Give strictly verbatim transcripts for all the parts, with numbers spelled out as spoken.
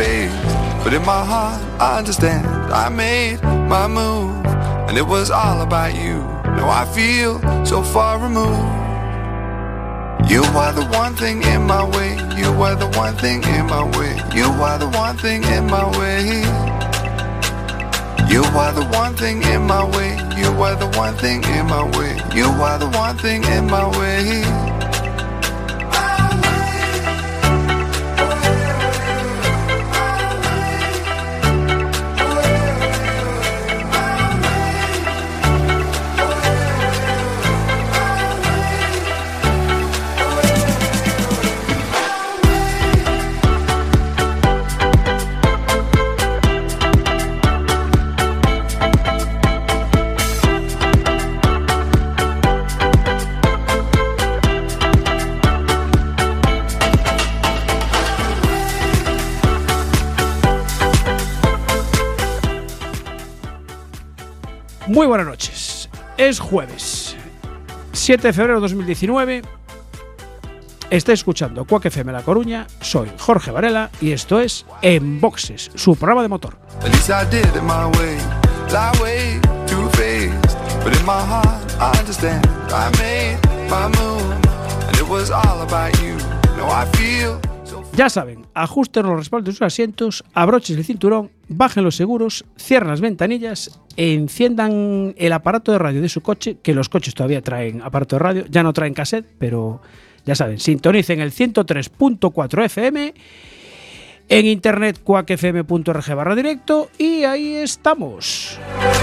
two-faced, but in my heart I understand. I made my move, and it was all about you. Now I feel so far removed. You are the one thing in my way. You are the one thing in my way. You are the one thing in my way. You are the one thing in my way. You are the one thing in my way. You are the one thing in my way. Muy buenas noches, es jueves siete de febrero de dos mil diecinueve. Está escuchando Quack F M La Coruña. Soy Jorge Varela y esto es En Boxes, su programa de motor. Ya saben, ajusten los respaldos de sus asientos, abrochen el cinturón, bajen los seguros, cierren las ventanillas e enciendan el aparato de radio de su coche, que los coches todavía traen aparato de radio, ya no traen cassette, pero ya saben, sintonicen el ciento tres punto cuatro F M, en internet quack f m punto org barra directo y ahí estamos.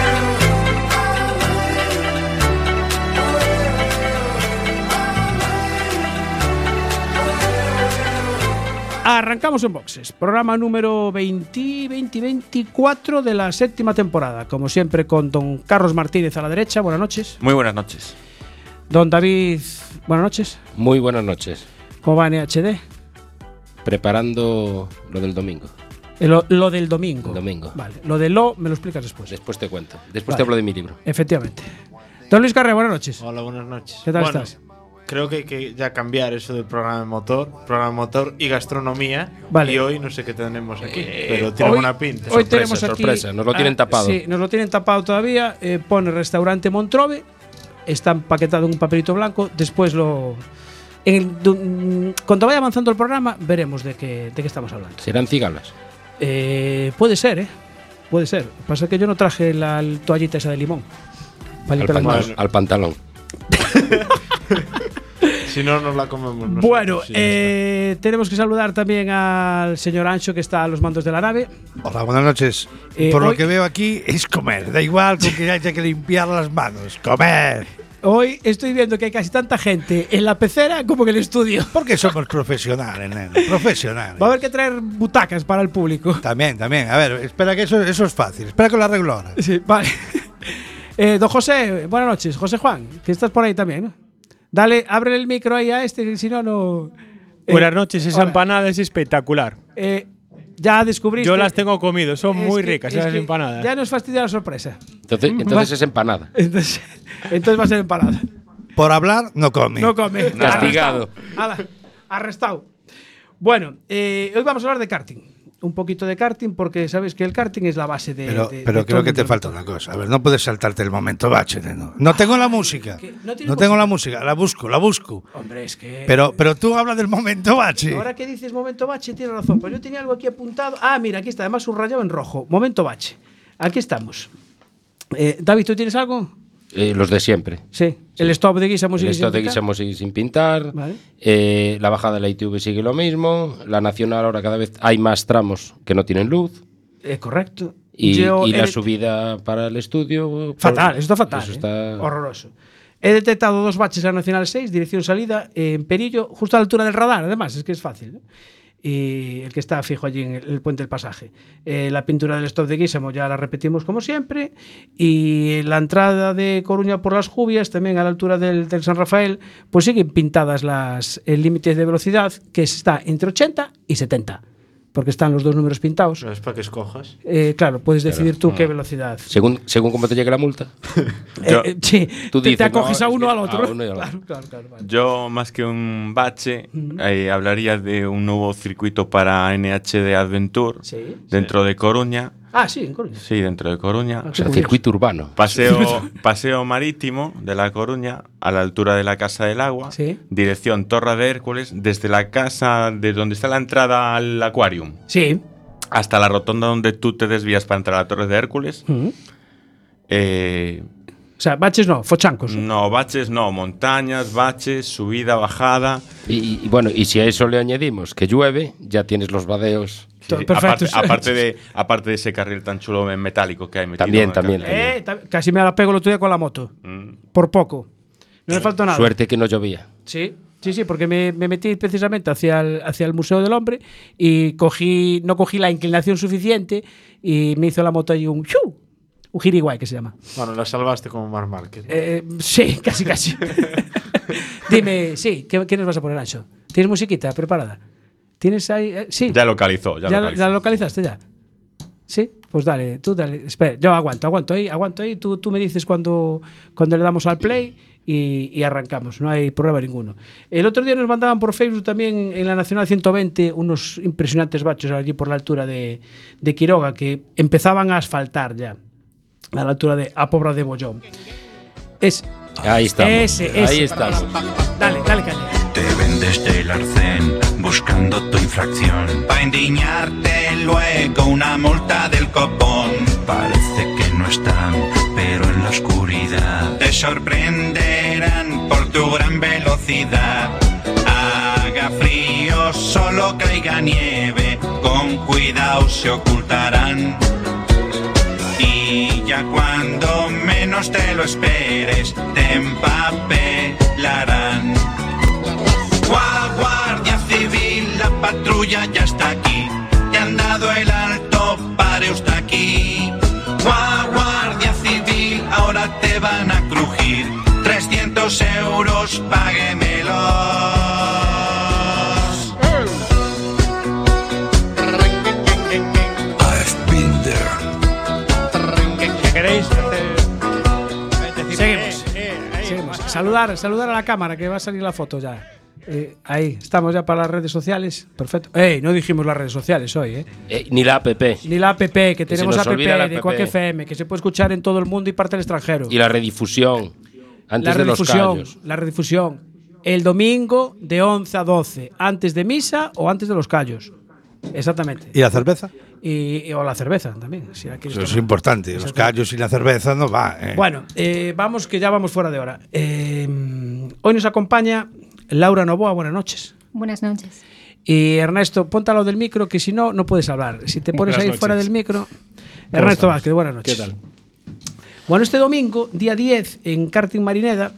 Arrancamos En Boxes, programa número veinte, veinte, veinticuatro de la séptima temporada. Como siempre, con don Carlos Martínez a la derecha. Buenas noches. Muy buenas noches. Don David, buenas noches. Muy buenas noches. ¿Cómo va en H D? Preparando lo del domingo. Lo, lo del domingo. El domingo. Vale, lo de lo me lo explicas después. Después te cuento. Después vale. Te hablo de mi libro. Efectivamente. Don Luis Carrera, buenas noches. Hola, buenas noches. ¿Qué tal bueno, estás? Creo que hay que ya cambiar eso del programa de motor, programa de motor y gastronomía. Vale. Y hoy no sé qué tenemos aquí, Eh, pero tiene hoy, buena pinta. Hoy Sorpresa, tenemos aquí, sorpresa. Nos lo tienen ah, tapado. Sí, nos lo tienen tapado todavía. Eh, pone restaurante Montrove. Está empaquetado en un papelito blanco. Después lo. En el, du, cuando vaya avanzando el programa, veremos de qué, de qué estamos hablando. ¿Serán cigalas? Eh, puede ser, ¿eh? Puede ser. Pasa que yo no traje la toallita esa de limón. Al, pan, manos. al pantalón. Si no, nos la comemos nosotros. Bueno, sí, eh, tenemos que saludar también al señor Ancho, que está a los mandos de la nave. Hola, buenas noches. Eh, Por hoy, lo que veo aquí es comer. Da igual con que haya que limpiar las manos. Comer. Hoy estoy viendo que hay casi tanta gente en la pecera como en el estudio. Porque somos profesionales, neno. Profesionales. Va a haber que traer butacas para el público. También, también. A ver, espera que eso, eso es fácil. Espera que lo arreglo ahora. Sí, vale. Eh, don José, buenas noches. José Juan, que estás por ahí también, ¿no? Dale, abre el micro ahí a este, que si no, no. Eh, Buenas noches, esa hola. Empanada es espectacular. Eh, ya descubriste. Yo las tengo comido, son muy que, ricas esas que empanadas. Ya nos fastidia la sorpresa. Entonces, entonces es empanada. Entonces, entonces va a ser empanada. Por hablar, no come. No come. Castigado. Arrestado. Arrestado. Bueno, eh, hoy vamos a hablar de karting. Un poquito de karting, porque sabes que el karting es la base de. Pero, de, pero de creo que te falta una cosa. A ver, no puedes saltarte el momento bache, ¿no? No tengo la música. ¿No, no tengo la música, la busco, la busco. Hombre, es que. Pero, pero tú hablas del momento bache. Ahora que dices momento bache, tienes razón. Pero yo tenía algo aquí apuntado. Ah, mira, aquí está, además subrayado en rojo. Momento bache. Aquí estamos. Eh, David, ¿tú tienes algo? Eh, los de siempre. Sí. sí. El stop de Guisamo sigue El sin stop de pintar. Guisamo sigue sin pintar. Vale. Eh, la bajada de la I T V sigue lo mismo. La Nacional ahora cada vez hay más tramos que no tienen luz. Eh, correcto. Y, Yo y la he... subida para el estudio. Fatal, por, eso está fatal. Eso eh. está horroroso. He detectado dos baches en la Nacional seis, dirección salida, en Perillo, justo a la altura del radar, además, es que es fácil, ¿no? Y el que está fijo allí en el, el puente del pasaje. Eh, la pintura del stop de Guisamo ya la repetimos como siempre. Y la entrada de Coruña por las Jubias, también a la altura del, del San Rafael, pues siguen pintadas las, el límite de velocidad, que está entre ochenta y setenta. porque están los dos números pintados. Pero es para que escojas. Eh, claro, puedes decidir tú qué velocidad. Según, según cómo te llegue la multa. Eh, Yo- eh, sí, Tú te, te dices, acoges no, a es uno que al otro. a uno y al otro. Claro, claro, claro, vale. Yo, más que un bache, eh, hablaría de un nuevo circuito para N H D Adventure Sí. dentro de Coruña. Ah, sí, en Coruña. Sí, dentro de Coruña. Ah, O sea, Curioso. circuito urbano. Paseo, paseo marítimo de La Coruña a la altura de la Casa del Agua. Sí. Dirección Torre de Hércules, desde la casa de donde está la entrada al Aquarium Sí. hasta la rotonda donde tú te desvías para entrar a la Torre de Hércules. Mm. Eh, O sea, baches no, fochancos. no, baches no, montañas, baches, subida, bajada. Y, y bueno, y si a eso le añadimos que llueve, ya tienes los vadeos. Sí, Perfecto. Aparte, aparte de, aparte de ese carril tan chulo metálico que hay metido. También, en el también. carril. Eh, ta- casi me la pego el otro día con la moto. Mm. Por poco. No me faltó nada. Suerte que no llovía. Sí, sí, sí, porque me, me metí precisamente hacia el, hacia el Museo del Hombre y cogí, no cogí la inclinación suficiente y me hizo la moto ahí un ¡fiu! Un giriguay que se llama. Bueno, la salvaste como Marc Márquez. Eh, sí, casi, casi. Dime, sí, ¿qué, ¿qué nos vas a poner, Ancho? ¿Tienes musiquita preparada? ¿Tienes ahí? Eh, sí. Ya localizó, ya, ¿Ya, localizó. ¿Ya localizaste ya? Sí, pues dale, tú dale. Espera, yo aguanto, aguanto ahí, aguanto ahí. Tú, tú me dices cuando, cuando le damos al play y, y arrancamos, no hay problema ninguno. El otro día nos mandaban por Facebook también en la Nacional ciento veinte unos impresionantes bachos allí por la altura de, de Quiroga que empezaban a asfaltar ya, a la altura de A Pobra de Bollón. Es, Ahí estamos. Ese, ese. Ahí estamos. Dale, dale, caña. Te vendes del arcén buscando tu infracción. Pa' indignarte luego una multa del copón. Parece que no están, pero en la oscuridad te sorprenderán por tu gran velocidad. Haga frío, solo caiga nieve, con cuidado se ocultarán. Y ya cuando menos te lo esperes, te empapelarán. Gua- Guardia Civil, la patrulla ya está aquí. Te han dado el alto, pare usted aquí. Gua- Guardia Civil, ahora te van a crujir. trescientos euros, páguemelos. I've been there. ¿Qué queréis hacer? Decir, Seguimos. eh, eh, ahí, Seguimos. más- Saludar, saludar a la cámara que va a salir la foto ya. Eh, ahí, estamos ya para las redes sociales. Perfecto. Ey, no dijimos las redes sociales hoy, ¿eh? Eh, ni la app. Ni la app, que se tenemos nos app olvida la de app. Quack F M, que se puede escuchar en todo el mundo y parte del extranjero. Y la redifusión. Antes la de los redifusión, callos. la redifusión. El domingo de once a doce, antes de misa o antes de los callos. Exactamente. ¿Y la cerveza? Y, y- o la cerveza también. Si la quieres Eso es tomar. importante. Los callos y la cerveza no va. eh. Bueno, eh, vamos que ya vamos fuera de hora. Eh, hoy nos acompaña Laura Novoa, buenas noches. Buenas noches. Y Ernesto, ponte a lo del micro, que si no, no puedes hablar. Si te pones Buenas ahí noches. fuera del micro. Ernesto estamos? Vázquez, buenas noches. ¿Qué tal? Bueno, este domingo, día diez, en Karting Marineda,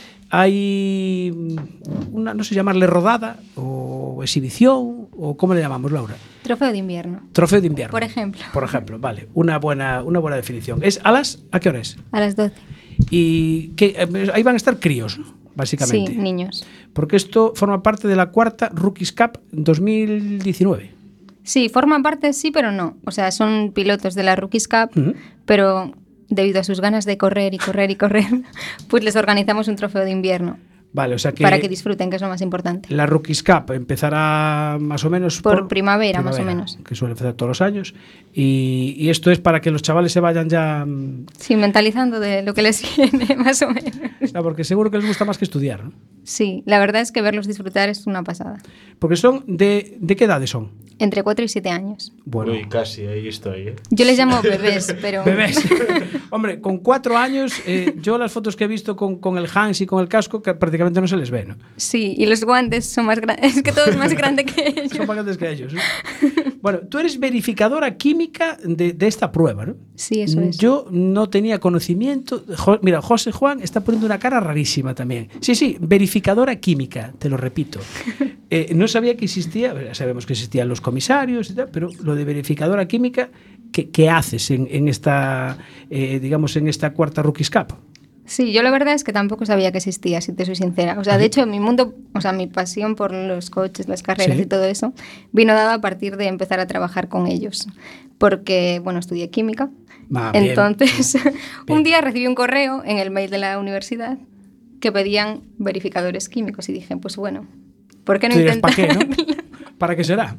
hay una, no sé llamarle rodada, o exhibición, o ¿cómo le llamamos, Laura? Trofeo de invierno. Trofeo de invierno. Por ejemplo. Por ejemplo, vale. Una buena, una buena definición. ¿Es a las? ¿A qué hora es? A las doce. Y que, eh, ahí van a estar críos, ¿no? Básicamente. Sí, niños. Porque esto forma parte de la cuarta Rookies Cup dos mil diecinueve. Sí, forman parte, sí, pero no. O sea, son pilotos de la Rookies Cup, Ujú. pero debido a sus ganas de correr y correr y correr, pues les organizamos un trofeo de invierno Vale, o sea que, para que disfruten, que es lo más importante. la Rookies Cup empezará más o menos Por primavera, más o menos. que suele empezar todos los años. Y, y esto es para que los chavales se vayan ya. mm, Sí, mentalizando de lo que les viene, más o menos. o sea, porque seguro que les gusta más que estudiar, ¿no? Sí, la verdad es que verlos disfrutar es una pasada. Porque son. ¿De, de qué edades son? Entre cuatro y siete años. Bueno. Uy, casi, ahí estoy, ¿eh? Yo les llamo bebés, pero... Bebés. Hombre, con cuatro años, eh, yo las fotos que he visto con, con el Hans y con el casco, que prácticamente no se les ve, ¿no? Sí, y los guantes son más grandes. Es que todo es más grande que ellos. Son más grandes que ellos. ¿no? Bueno, tú eres verificadora química de, de esta prueba, ¿no? Sí, eso es. Yo no tenía conocimiento. Jo- mira, José Juan está poniendo una cara rarísima también. Sí, sí, verificadora química, te lo repito. Eh, no sabía que existía, ya sabemos que existían los comisarios y tal, pero lo de verificadora química, ¿qué, qué haces en, en esta, eh, digamos, en esta cuarta Rookies Cup? Sí, yo la verdad es que tampoco sabía que existía, si te soy sincera. O sea, de hecho, mi mundo, o sea, mi pasión por los coches, las carreras Sí. y todo eso, vino dada a partir de empezar a trabajar con ellos. Porque, bueno, estudié química. Ah, bien. Entonces, Bien. un día recibí un correo en el mail de la universidad que pedían verificadores químicos y dije, pues bueno, ¿por qué no Tú dirás, intentar? ¿para qué, no? ¿Para qué será?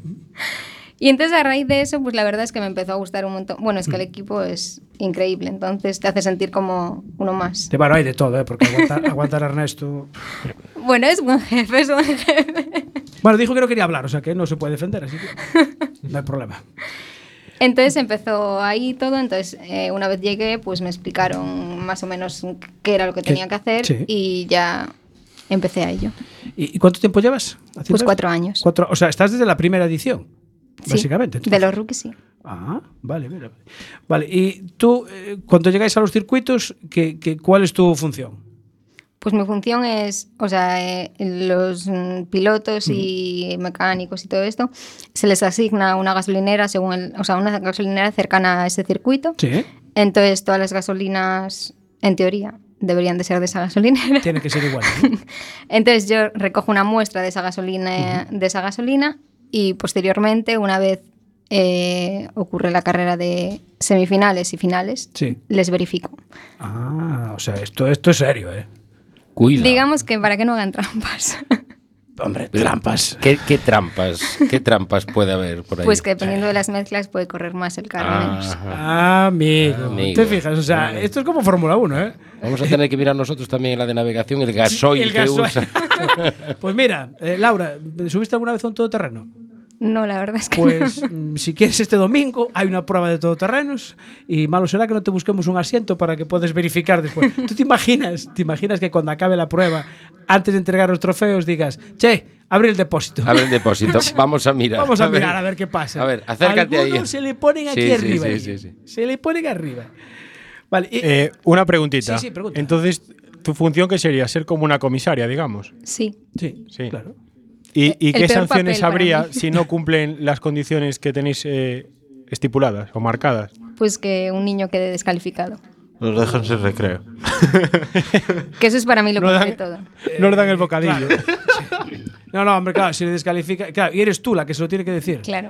Y entonces a raíz de eso, pues la verdad es que me empezó a gustar un montón. Bueno, es que el equipo es increíble, entonces te hace sentir como uno más. De bueno, hay de todo, ¿eh? Porque aguantar, aguantar a Ernesto. Bueno, es buen jefe, es buen jefe. Bueno, dijo que no quería hablar, o sea que no se puede defender, así que no hay problema. Entonces empezó ahí todo, entonces eh, una vez llegué, pues me explicaron más o menos qué era lo que ¿Qué? tenía que hacer Sí. y ya empecé a ello. ¿Y, y cuánto tiempo llevas haciendo Pues esto? cuatro años. Cuatro, o sea, estás desde la primera edición, Sí, básicamente. de entonces. los rookies, sí. Ah, vale, mira. Vale, y tú, eh, cuando llegáis a los circuitos, ¿qué, qué, ¿cuál es tu función? Pues mi función es, o sea, eh, los mm, pilotos y mecánicos y todo esto, se les asigna una gasolinera según el, o sea, una gasolinera cercana a ese circuito. Sí, Entonces todas las gasolinas, en teoría, deberían de ser de esa gasolinera. tiene que ser igual, ¿no? Entonces yo recojo una muestra de esa gasolina, de esa gasolina y posteriormente, una vez eh, ocurre la carrera de semifinales y finales, Sí. les verifico. Ah, o sea, esto, esto es serio, ¿eh? Cuida. Digamos que para que no hagan trampas. Hombre, trampas. ¿Qué, qué trampas? ¿Qué trampas puede haber por ahí? Pues que dependiendo de las mezclas puede correr más el carro menos. Ajá. Ah, amigo. Amigo. ¿Te fijas? O sea, Vale. esto es como Fórmula uno, ¿eh? Vamos a tener que mirar nosotros también en la de navegación el gasoil El que gasoil. usa. Pues mira, eh, Laura, ¿subiste alguna vez a un todoterreno? No, la verdad es que Pues no. mm, si quieres este domingo hay una prueba de todoterrenos y malo será que no te busquemos un asiento para que puedas verificar después. ¿Tú te imaginas? ¿Te imaginas que cuando acabe la prueba, antes de entregar los trofeos, digas, che, abre el depósito? Abre el depósito. Vamos a mirar. Vamos a mirar a ver qué pasa. A ver, acércate ahí. Algunos se le ponen aquí Sí, sí, arriba. sí, ahí. sí, sí. Se le ponen arriba. Vale. y- Eh, una preguntita. Sí, sí, pregunta. Entonces, ¿tu función qué sería? Ser como una comisaria, digamos. Sí. sí, Sí. claro. ¿Y, El y qué peor sanciones papel para habría mí. si no cumplen las condiciones que tenéis eh, estipuladas o marcadas? Pues que un niño quede descalificado. Los dejan sin recreo. Que eso es para mí lo No peor dan- de todo. no le dan el bocadillo. Claro. Sí. No, no, hombre, claro, si le descalifica. Claro, y eres tú la que se lo tiene que decir. Claro.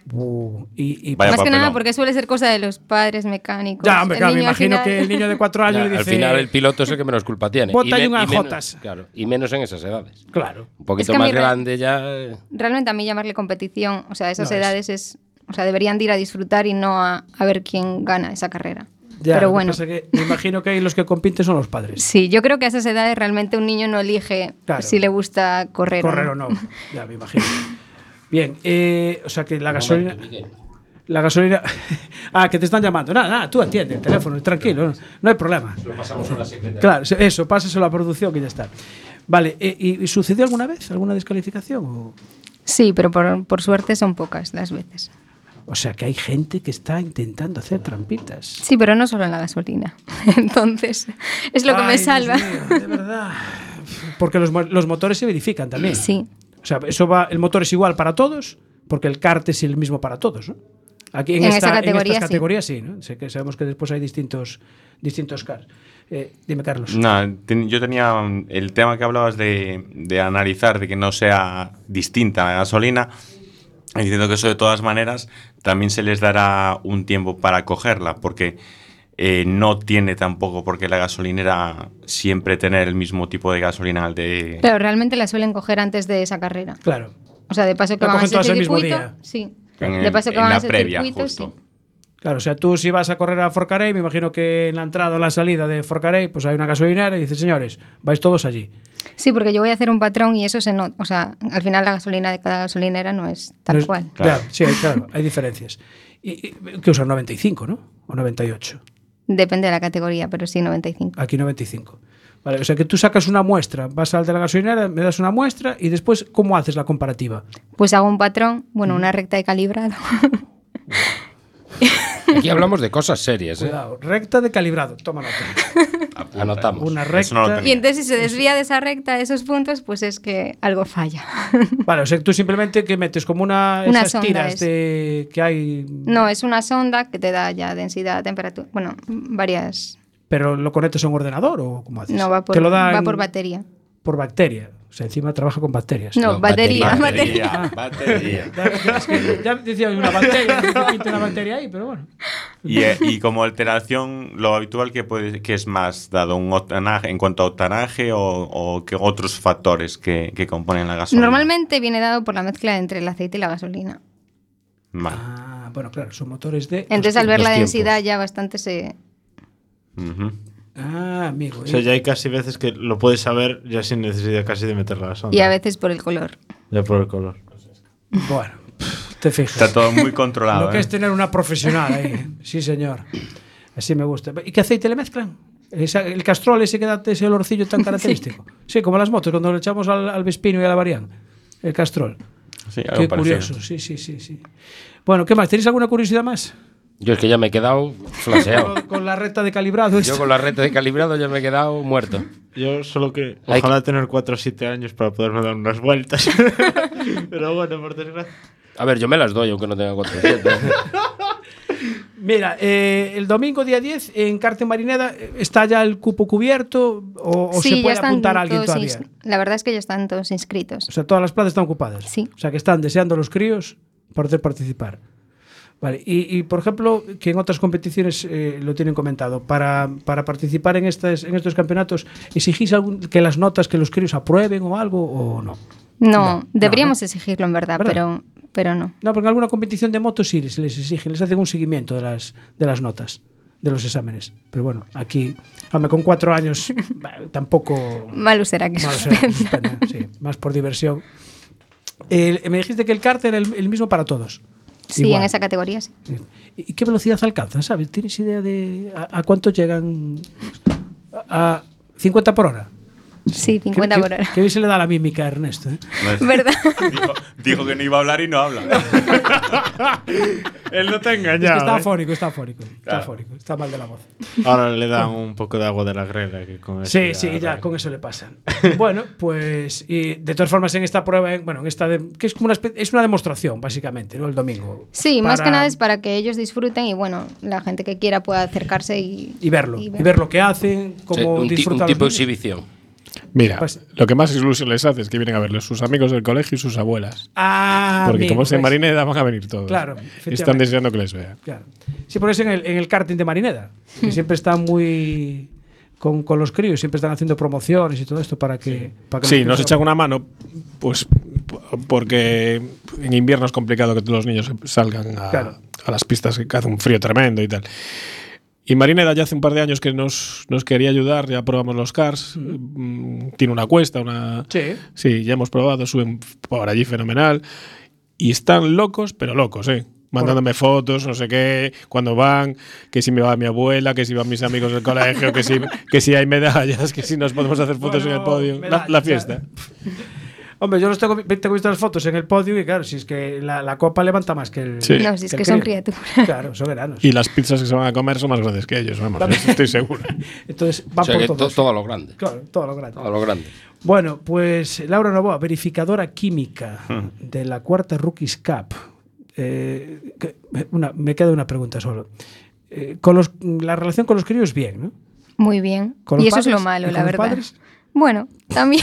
Uh, y, y- Vaya Más que papelón. nada porque suele ser cosa de los padres mecánicos. Ya, hombre, El claro, me niño al imagino final- que el niño de cuatro años Ya, le al dice. final el piloto es el que menos culpa tiene. Bota me- y unas menos- jotas. Claro, y menos en esas edades. Claro. Un poquito Es que a más mí re- grande ya. eh, Realmente a mí llamarle competición, o sea, a esas No es. edades es... O sea, deberían de ir a disfrutar y no a, a ver quién gana esa carrera. Ya, Pero lo que bueno, pasa que me imagino que ahí los que compiten son los padres. sí, yo creo que a esas edades realmente un niño no elige Claro. si le gusta correr, Correr o no. Ya, me imagino. Bien, eh, o sea que la gasolina. La gasolina. Ah, que te están llamando. Nada, nada, tú atiende el teléfono, tranquilo, no, no hay problema. Lo pasamos a la secretaria. Claro, se- eso, pásaselo a la producción que ya está. Vale, eh, ¿y, y sucedió alguna vez alguna descalificación? O, Sí, pero por, por suerte son pocas las veces. o sea que hay gente que está intentando hacer trampitas. Sí, pero no solo en la gasolina. Entonces, es lo que Ay, me Dios salva. mío, de verdad. Porque los, mo- los motores se verifican también. Sí. O sea, eso va, el motor es igual para todos, porque el kart es el mismo para todos, ¿no? Aquí en, En esta, esa categoría, en estas sí. categorías sí, ¿no? Sé que sabemos que después hay distintos, distintos cars. Eh, dime, Carlos. Nah, ten- yo tenía um, el tema que hablabas de, de analizar, de que no sea distinta la gasolina. Entiendo que eso de todas maneras también se les dará un tiempo para cogerla, porque eh, no tiene tampoco por qué la gasolinera siempre tener el mismo tipo de gasolina al de... Pero realmente la suelen coger antes de esa carrera. Claro. O sea, de paso que La van a cogen ese todas el mismo circuito. día. Sí. En de el- paso que en van la a ese previa, circuito, justo. sí. Claro, o sea, tú si vas a correr a Forcarey, me imagino que en la entrada o la salida de Forcarey, pues hay una gasolinera y dices, señores, vais todos allí. Sí, porque yo voy a hacer un patrón y eso se nota. O sea, al final la gasolina de cada gasolinera no es tal No es- cual. Claro, sí, hay, claro, hay diferencias. Y, y- que usan noventa y cinco, ¿no? O noventa y ocho. Depende de la categoría, pero sí noventa y cinco. Aquí noventa y cinco. Vale, o sea que tú sacas una muestra, vas al de la gasolinera, me das una muestra y después, ¿cómo haces la comparativa? Pues hago un patrón, bueno, Mm. una recta de calibrado. Aquí hablamos de cosas serias, ¿eh? Cuidado, recta de calibrado, toma nota. Anotamos. Una Eso no lo recta. tenía. Y entonces si se desvía de esa recta, de esos puntos, pues es que algo falla. Vale, o sea que tú simplemente que metes como una, Una esas sonda tiras es. de que hay. No, es una sonda que te da ya densidad, temperatura, bueno, varias ¿Pero lo conectas a un ordenador o cómo haces? No, va por, Te lo dan va por batería. por bacteria. O sea, encima trabaja con bacterias. No, No, batería, batería. batería. Batería. Es que ya decía una bacteria, que pinta una bacteria ahí, pero bueno. Y, eh, y como alteración, lo habitual que puede que es más dado un octanaje, en cuanto a octanaje o, o que otros factores que, que componen la gasolina. Normalmente viene dado por la mezcla entre el aceite y la gasolina. Vale. Ah, bueno, claro, son motores de. Entonces al ver los la tiempos. densidad ya bastante se... Ujú. Ah, amigo. O sea, eh. ya hay casi veces que lo puedes saber ya sin necesidad casi de meter la sonda. Y a veces por el color. Ya por el color. Bueno, pff, te fijas. Está todo muy controlado. Lo que ¿eh? es tener una profesional ahí. Sí, señor. Así me gusta. ¿Y qué aceite le mezclan? Esa- el castrol ese que da ese olorcillo tan característico. Sí, como las motos, cuando le echamos al, al Vespino y a la Varian. El castrol. Sí, algo Qué parecido. curioso, sí, sí, sí, sí. Bueno, ¿qué más? ¿Tenéis alguna curiosidad más? Yo es que ya me he quedado flaseado. Con, con la recta de calibrado. Yo esta. con la reta de calibrado ya me he quedado muerto. Yo solo que... Hay Ojalá tener cuatro o siete años para poderme dar unas vueltas. Pero bueno, por desgracia. A ver, yo me las doy aunque no tenga cuatrocientos. Mira, eh, el domingo día diez en Carte Marineda eh, está ya el cupo cubierto o, o Sí, se ya puede están apuntar a alguien todos todavía. ins- La verdad es que ya están todos inscritos. O sea, todas las plazas están ocupadas. Sí. O sea, que están deseando los críos para poder participar. Vale. Y, y, por ejemplo, que en otras competiciones eh, lo tienen comentado, para, para participar en, estas, en estos campeonatos, ¿exigís algún, que las notas que los críos aprueben o algo o no? No, No, deberíamos no. exigirlo en verdad, ¿Verdad? pero pero no. No, porque en alguna competición de motos sí les les exigen, les hacen un seguimiento de las, de las notas, de los exámenes. Pero bueno, aquí, hombre, con cuatro años bah, tampoco... Malo será que Malo será que suspenda. suspenda, sí, más por diversión. El- me dijiste que el kart era el, el mismo para todos. Sí, Igual. en esa categoría sí. ¿Y qué velocidad alcanzan? ¿Sabes? ¿Tienes idea de a, a cuánto llegan? A, a cincuenta por hora. Sí, cincuenta ¿Qué- por qué- hora. Qué bien se le da a la mímica a Ernesto. ¿eh? No es- ¿Verdad? Dijo, dijo que no iba a hablar y no habla. Él no te ha Es que engañado. está ¿eh? afónico, está afónico. Está Claro. afónico, está mal de la voz. Ahora le dan un poco de agua de la grela. Que con eso Sí, sí, ya arregla. con eso le pasa. Bueno, pues y de todas formas en esta prueba, en- bueno, en esta de- que es como una espe- es una demostración básicamente, ¿no? El domingo. Sí, más Para- que nada es para que ellos disfruten y bueno, la gente que quiera pueda acercarse y, y verlo, y y ver. ver lo que hacen, Sí, cómo un, ti- un disfrutan tipo de los niños. exhibición. Mira, Pues- lo que más ilusión les hace es que vienen a verles sus amigos del colegio y sus abuelas. Ah, Porque amigo, como es en ¿ves? Marineda, van a venir todos. Claro, Y efectivamente. están deseando que les vean. Claro. Sí, por eso en el, en el karting de Marineda, que siempre están muy con, con los críos, siempre están haciendo promociones y todo esto para que, para que Sí, los nos críos- echan una mano, pues p- porque en invierno es complicado que los niños salgan a, Claro. a las pistas que hace un frío tremendo y tal. Y Marineda ya hace un par de años que nos, nos quería ayudar, ya probamos los cars, mm, tiene una cuesta, una... Sí. Sí, ya hemos probado, suben por allí fenomenal. Y están locos, pero locos, ¿eh? Mandándome fotos, no sé qué, cuando van, que si me va mi abuela, que si van mis amigos del colegio, que si, que si hay medallas, que si nos podemos hacer fotos Bueno, en el podio. La, medallas, la fiesta. Hombre, yo los tengo, tengo visto las fotos en el podio y claro, si es que la, la copa levanta más que el. Sí. No, si es el que son crío. criaturas. Claro, soberanos. Y las pizzas que se van a comer son más grandes que ellos, vamos, eso estoy seguro. Entonces, van O sea por que to- todos. todo a lo grande. Claro, todo lo grande. Todo a lo grande. Bueno, pues Laura Novoa, verificadora química de la cuarta Rookies Cup. Eh, que- una, me queda una pregunta solo. Eh, con los, la relación con los críos, bien, ¿no? Muy bien. ¿Con los Y eso es padres? lo malo, ¿Y la con los verdad. padres? Bueno, también.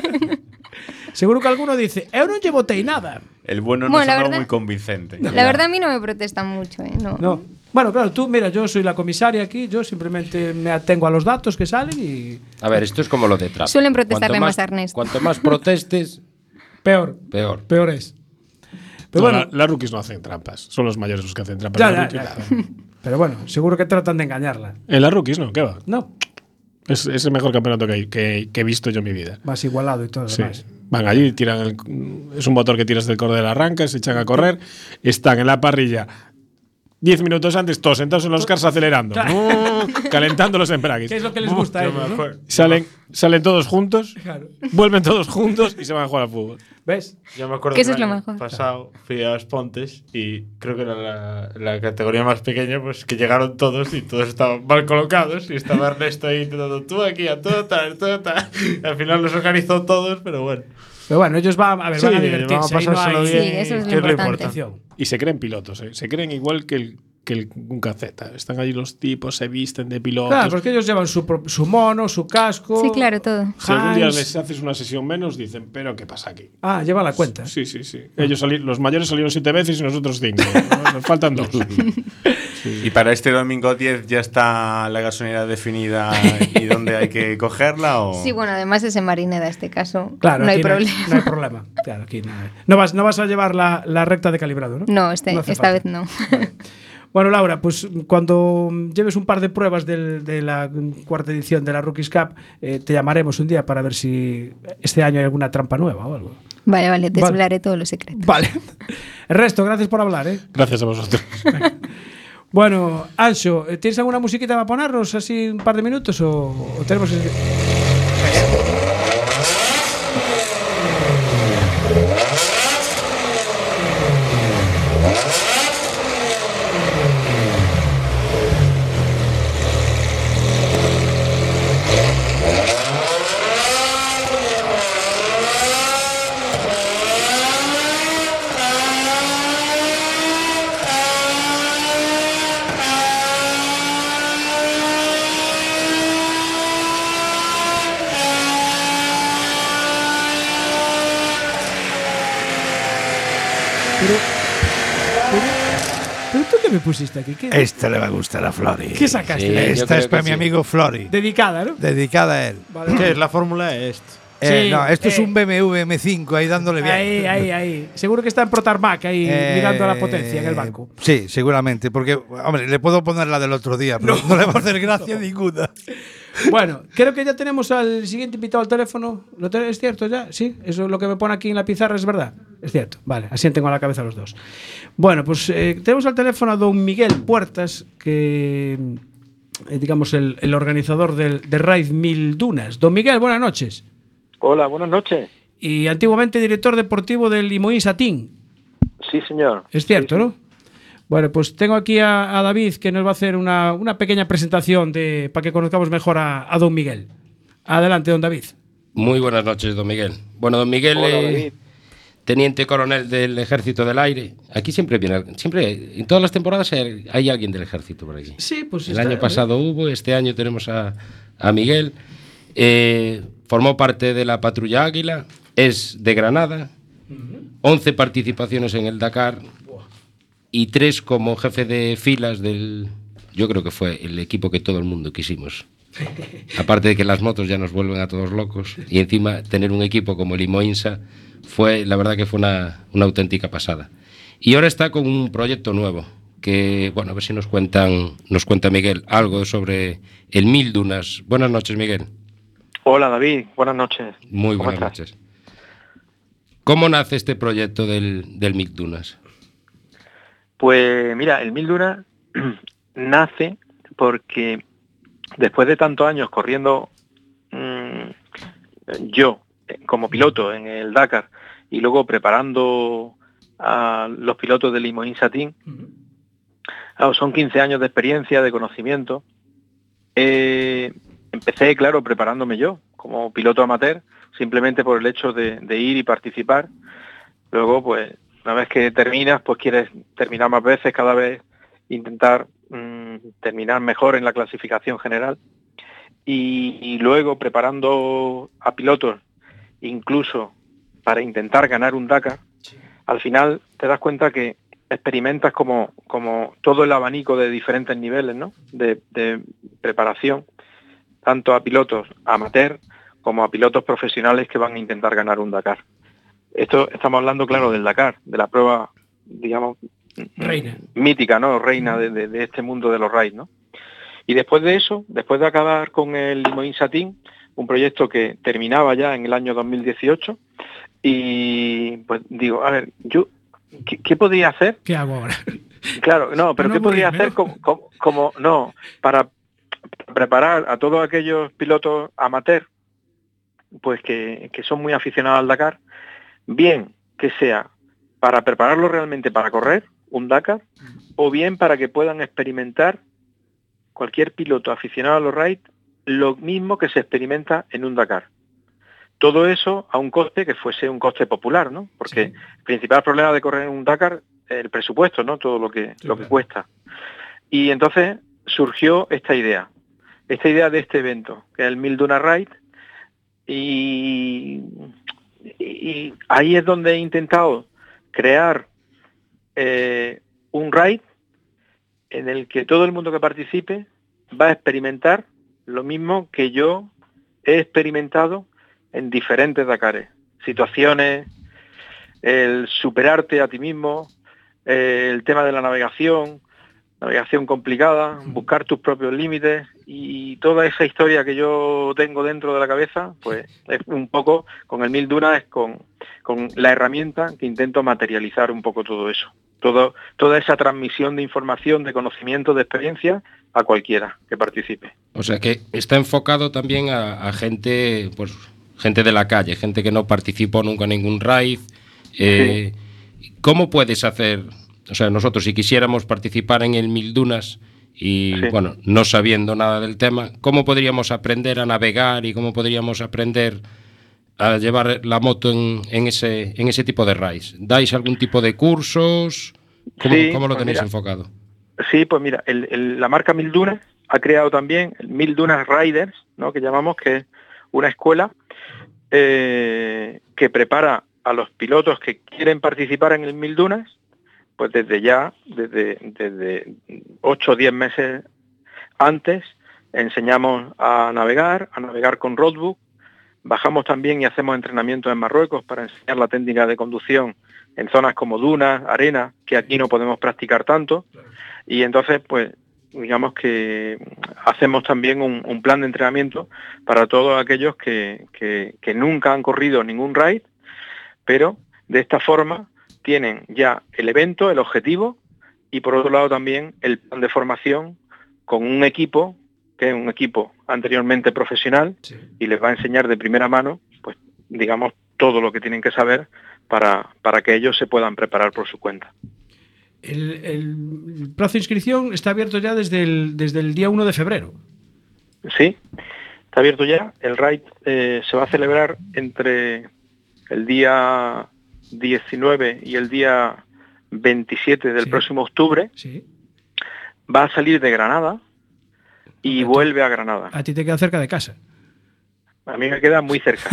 Seguro que alguno dice, eu non llevo nada. El bueno no Bueno, la sonó verdad- muy convincente. La verdad a mí no me protestan mucho, ¿eh? No. No. Bueno, claro, tú, mira, yo soy la comisaria aquí, yo simplemente me atengo a los datos que salen y A ver, esto es como lo de Trump. Suelen protestarle Cuanto más a Ernesto. Cuanto más protestes, peor, peor. peor es. Pero No, bueno, la- las rookies no hacen trampas, son los mayores los que hacen trampas. ya, Las ya, rookies, ya. nada. Pero bueno, seguro que tratan de engañarla. En las rookies no, ¿qué va? No, Es, es el mejor campeonato que, hay- que, que he visto yo en mi vida. más igualado y todo lo Sí. demás. Van allí, tiran el, es un motor que tiras del cordel, arranca, se echan a correr, están en la parrilla diez minutos antes, todos sentados en los cars acelerando, uh, calentando los embragues. ¿Qué es lo que les gusta a Yo ellos, me no? acuerdo. Salen, salen todos juntos, Claro. vuelven todos juntos y se van a jugar al fútbol. ¿Ves? Yo me acuerdo Que eso el es lo año mejor. pasado fui a Las Pontes y creo que era la, la categoría más pequeña, pues que llegaron todos y todos estaban mal colocados y estaba Ernesto ahí intentando tú aquí, a todo tal, todo tal. Y al final los organizó todos, pero bueno. Pero bueno, ellos van a ver, Sí, van a van a divertirse. ahí no pasárselo hay- bien. Sí, eso es lo que es lo importante. importante. Y se creen pilotos, ¿eh? Se creen igual que el, que el, un caceta. Están allí los tipos, se visten de pilotos. Claro, porque ellos llevan su, pro- su mono, su casco. Sí, claro, todo. Si algún día Hans. les haces una sesión menos, dicen, ¿pero qué pasa aquí? Ah, lleva la cuenta. Sí, sí, sí. Ellos sali- los mayores salieron siete veces y nosotros cinco. Nos faltan dos. Y para este domingo diez ya está la gasolinera definida y dónde hay que cogerla o Sí, bueno, además es en Marineda este caso. Claro, no hay aquí problema. No hay, no hay problema. Claro, aquí no, hay. no, vas, no vas a llevar la, la recta de calibrado, ¿no? No, este, No hace esta falta. vez no. Vale. Bueno, Laura, pues cuando lleves un par de pruebas del- de la cuarta edición de la Rookies Cup, eh, te llamaremos un día para ver si este año hay alguna trampa nueva o algo. Vale, vale, te Vale. desvelaré todos los secretos. Vale. El resto, gracias por hablar, ¿eh? Gracias a vosotros. Bueno, Anxo, ¿tienes alguna musiquita para ponernos así un par de minutos o, o tenemos que... Pero, pero, pero tú qué me pusiste aquí? ¿Qué, Esta le va a gustar a Flori. ¿qué sacaste? Sí, yo Esta creo es para que mi sí. amigo Flori. Dedicada, ¿no? Dedicada a él. Vale. ¿Qué es la Fórmula E esto? Eh, Sí, no, esto es eh. un B M W M cinco ahí dándole bien. Ahí, ahí, ahí. Seguro que está en Protarmac ahí Eh, mirando a la potencia en el banco. Sí, seguramente. Porque, hombre, le puedo poner la del otro día, pero no, le va a hacer gracia ninguna. Bueno, creo que ya tenemos al siguiente invitado al teléfono. ¿Lo te- ¿Es cierto ya? Sí, eso es lo que me pone aquí en la pizarra, ¿es verdad? Es cierto, vale, así tengo a la cabeza los dos. Bueno, pues eh, tenemos al teléfono a don Miguel Puertas, que eh, digamos el, el organizador del, de Raid Mil Dunas. Don Miguel, buenas noches. Hola, buenas noches. Y antiguamente director deportivo del Limoín Satín. Sí, señor. Es cierto, ¿no? Bueno, pues tengo aquí a, a David que nos va a hacer una, una pequeña presentación de, para que conozcamos mejor a, a don Miguel. Adelante, don David. Muy buenas noches, don Miguel. Bueno, don Miguel, Hola, eh, David. teniente coronel del Ejército del Aire. Aquí siempre viene, siempre, en todas las temporadas hay, hay alguien del Ejército por aquí. Sí, pues El está- año pasado hubo, este año tenemos a, a Miguel. Eh, formó parte de la Patrulla Águila, es de Granada, once participaciones en el Dakar y tres como jefe de filas del... Yo creo que fue el equipo que todo el mundo quisimos. Aparte de que las motos ya nos vuelven a todos locos y encima tener un equipo como el Imoinsa fue, la verdad que fue una, una auténtica pasada. Y ahora está con un proyecto nuevo que, bueno, a ver si nos cuentan, nos cuenta Miguel algo sobre el Mil Dunas. Buenas noches, Miguel. Hola, David. Buenas noches. Muy ¿Cómo buenas estás? noches. ¿Cómo nace este proyecto del, del Mil Dunas? Pues mira, el Mil Dunas nace porque después de tantos años corriendo mmm, yo eh, como piloto en el Dakar y luego preparando a los pilotos del Limoín Satín, claro, son quince años de experiencia, de conocimiento. Eh, empecé, claro, preparándome yo como piloto amateur, simplemente por el hecho de, de ir y participar. Luego, pues, una vez que terminas, pues quieres terminar más veces, cada vez intentar mmm, terminar mejor en la clasificación general. Y, y luego preparando a pilotos, incluso para intentar ganar un Dakar, al final te das cuenta que experimentas como, como todo el abanico de diferentes niveles, ¿no? de, de preparación, tanto a pilotos amateur como a pilotos profesionales que van a intentar ganar un Dakar. Esto estamos hablando, claro, del Dakar, de la prueba, digamos, Reina. mítica, ¿no? Reina de, de, de este mundo de los raids, ¿no? Y después de eso, después de acabar con el Limoín Satín, un proyecto que terminaba ya en el año dos mil dieciocho, y pues digo, a ver, yo, ¿qué, qué podría hacer? ¿Qué hago ahora? Claro, no, pero No ¿qué podría aburrirme, hacer ¿no? como, como, como- no, para preparar a todos aquellos pilotos amateur, pues que, que son muy aficionados al Dakar, bien que sea para prepararlos realmente para correr un Dakar, o bien para que puedan experimentar cualquier piloto aficionado a los raids lo mismo que se experimenta en un Dakar. Todo eso a un coste que fuese un coste popular, ¿no? Porque Sí. el principal problema de correr en un Dakar es el presupuesto, ¿no? Todo lo que, Sí, lo que claro. cuesta. Y entonces surgió esta idea, esta idea de este evento, que es el Mil Duna Ride, y, y ahí es donde he intentado crear eh, un ride en el que todo el mundo que participe va a experimentar lo mismo que yo he experimentado en diferentes Dakares. Situaciones, el superarte a ti mismo, eh, el tema de la navegación, navegación complicada, buscar tus propios límites y toda esa historia que yo tengo dentro de la cabeza, pues es un poco, con el Mil Dunas, es con, con la herramienta que intento materializar un poco todo eso. Todo, toda esa transmisión de información, de conocimiento, de experiencia a cualquiera que participe. O sea que está enfocado también a, a gente, pues gente de la calle, gente que no participó nunca en ningún raid. Eh, sí. ¿Cómo puedes hacer? O sea, nosotros si quisiéramos participar en el Mil Dunas y, sí. bueno, no sabiendo nada del tema, ¿cómo podríamos aprender a navegar y cómo podríamos aprender a llevar la moto en, en, ese, en ese tipo de raids? ¿Dais algún tipo de cursos? ¿Cómo, sí, ¿cómo lo pues tenéis mira, enfocado? Sí, pues mira, el, el, la marca Mil Dunas ha creado también el Mil Dunas Riders, ¿no?, que llamamos, que es una escuela eh, que prepara a los pilotos que quieren participar en el Mil Dunas, pues desde ya, desde, desde ocho o diez meses antes, enseñamos a navegar, a navegar con roadbook. Bajamos también y hacemos entrenamiento en Marruecos para enseñar la técnica de conducción en zonas como dunas, arena, que aquí no podemos practicar tanto. Y entonces, pues, digamos que hacemos también un, un plan de entrenamiento para todos aquellos que, que, que nunca han corrido ningún raid, pero de esta forma tienen ya el evento, el objetivo, y por otro lado también el plan de formación con un equipo, que es un equipo anteriormente profesional, sí. y les va a enseñar de primera mano, pues digamos, todo lo que tienen que saber para, para que ellos se puedan preparar por su cuenta. El, el plazo de inscripción está abierto ya desde el, desde el día uno de febrero. Sí, está abierto ya. El raid eh, se va a celebrar entre el día diecinueve y el día veintisiete del sí. próximo octubre. Sí. Va a salir de Granada y a vuelve ti, a Granada. A ti te queda cerca de casa. A mí me queda muy cerca.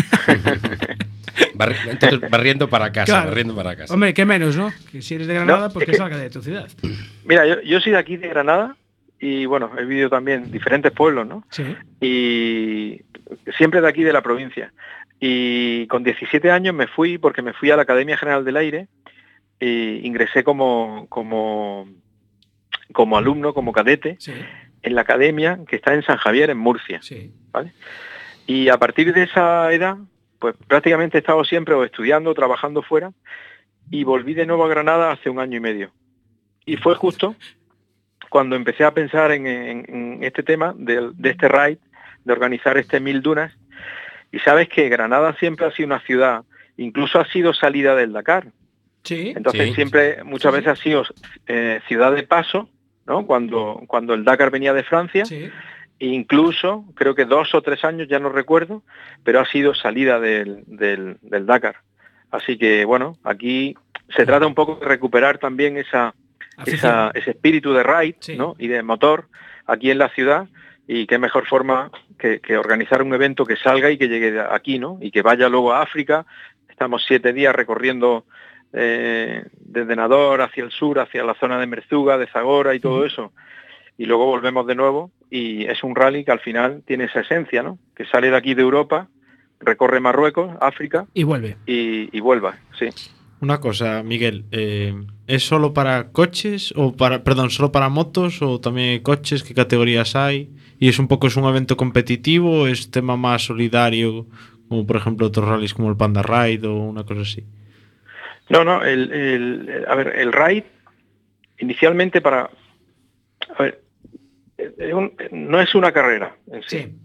Barri entonces, barriendo para casa, claro. barriendo para casa. Hombre, qué menos, ¿no? Que si eres de Granada, no, pues que, que salga de tu ciudad. Mira, yo, yo soy de aquí, de Granada, y bueno, he vivido también diferentes pueblos, ¿no? Sí. Y siempre de aquí, de la provincia. Y con diecisiete años me fui, porque me fui a la Academia General del Aire, e ingresé como, como, como alumno, como cadete, sí. en la academia que está en San Javier, en Murcia. Sí. ¿Vale? Y a partir de esa edad, pues prácticamente he estado siempre o estudiando o trabajando fuera, y volví de nuevo a Granada hace un año y medio. Y fue justo cuando empecé a pensar en, en, en este tema de, de este raid, de organizar este Mil Dunas. Y sabes que Granada siempre ha sido una ciudad, incluso ha sido salida del Dakar. Sí. Entonces sí, siempre, sí, muchas sí, veces ha sido eh, ciudad de paso, ¿no? Cuando, cuando el Dakar venía de Francia. Sí. Incluso, creo que dos o tres años, ya no recuerdo, pero ha sido salida del, del, del Dakar. Así que, bueno, aquí se trata un poco de recuperar también esa, esa ese espíritu de ride, sí. ¿no? y de motor aquí en la ciudad, y qué mejor forma que, que organizar un evento que salga y que llegue aquí, ¿no? Y que vaya luego a África. Estamos siete días recorriendo eh, desde Nador hacia el sur, hacia la zona de Merzuga, de Zagora y todo eso. Y luego volvemos de nuevo, y es un rally que al final tiene esa esencia, ¿no? Que sale de aquí de Europa, recorre Marruecos, África y vuelve. Y, y vuelva, sí. Una cosa, Miguel, eh, ¿es solo para coches o para, perdón, solo para motos o también hay coches? ¿Qué categorías hay? ¿Y es un poco es un evento competitivo o es tema más solidario, como por ejemplo otros rallies como el Panda Ride o una cosa así? No, no, el, el, a ver, el ride inicialmente para... A ver, es un, no es una carrera en sí. sí.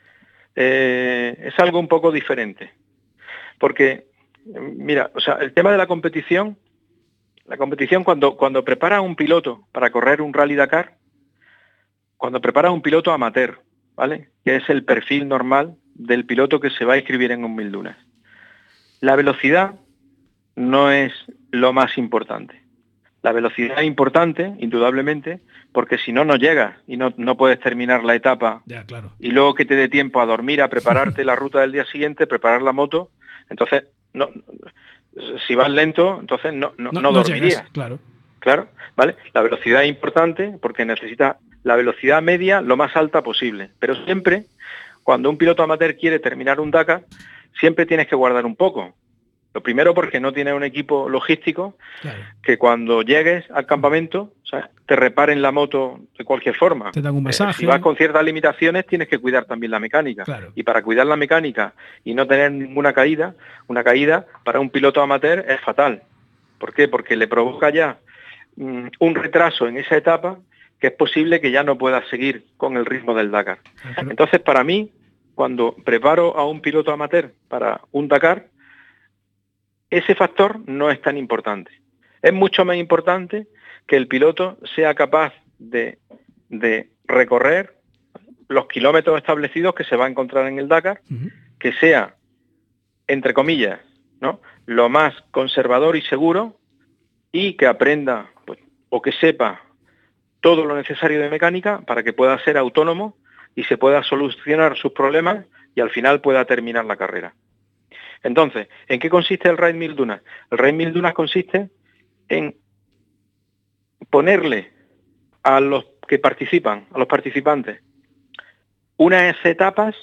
Eh, es algo un poco diferente. Porque, mira, o sea, el tema de la competición, la competición cuando, cuando prepara a un piloto para correr un Rally Dakar, cuando prepara a un piloto amateur, ¿vale? Que es el perfil normal del piloto que se va a inscribir en un Mil Dunas. La velocidad no es lo más importante. La velocidad es importante, indudablemente, porque si no, no llegas y no, no puedes terminar la etapa. Ya, claro. Y luego que te dé tiempo a dormir, a prepararte la ruta del día siguiente, preparar la moto. Entonces, no, si vas lento, entonces no, no, No, no no dormirías. llegas, claro. Claro, ¿vale? La velocidad es importante porque necesita la velocidad media lo más alta posible. Pero siempre, cuando un piloto amateur quiere terminar un Dakar, siempre tienes que guardar un poco. Lo primero porque no tienes un equipo logístico Claro. que cuando llegues al campamento, o sea, te reparen la moto de cualquier forma. Te dan un Eh, masaje. si vas con ciertas limitaciones, tienes que cuidar también la mecánica. Claro. Y para cuidar la mecánica y no tener ninguna caída, una caída para un piloto amateur es fatal. ¿Por qué? Porque le provoca ya mm, un retraso en esa etapa que es posible que ya no pueda seguir con el ritmo del Dakar. Pero- Entonces, para mí, cuando preparo a un piloto amateur para un Dakar, ese factor no es tan importante. Es mucho más importante que el piloto sea capaz de, de recorrer los kilómetros establecidos que se va a encontrar en el Dakar, Ujú. que sea, entre comillas, ¿no?, lo más conservador y seguro, y que aprenda, pues, o que sepa todo lo necesario de mecánica para que pueda ser autónomo y se pueda solucionar sus problemas y al final pueda terminar la carrera. Entonces, ¿en qué consiste el Raid Mil Dunas? El Raid Mil Dunas consiste en ponerle a los que participan, a los participantes, unas etapas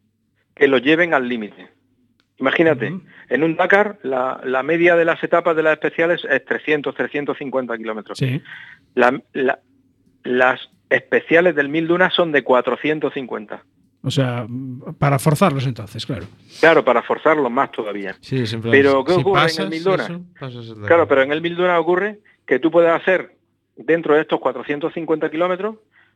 que los lleven al límite. Imagínate, Ujú. en un Dakar la, la media de las etapas de las especiales es trescientos, trescientos cincuenta kilómetros. Sí. La- la- las especiales del Mil Dunas son de cuatrocientos cincuenta. O sea, mm, para forzarlos entonces, claro. Claro, para forzarlos más todavía. Sí, siempre. Pero, ¿qué si ocurre en pasas el Mil Dunas? eso, pasas el Dakar. Claro, pero en el Mil Dunas ocurre que tú puedes hacer, dentro de estos cuatrocientos cincuenta kilómetros,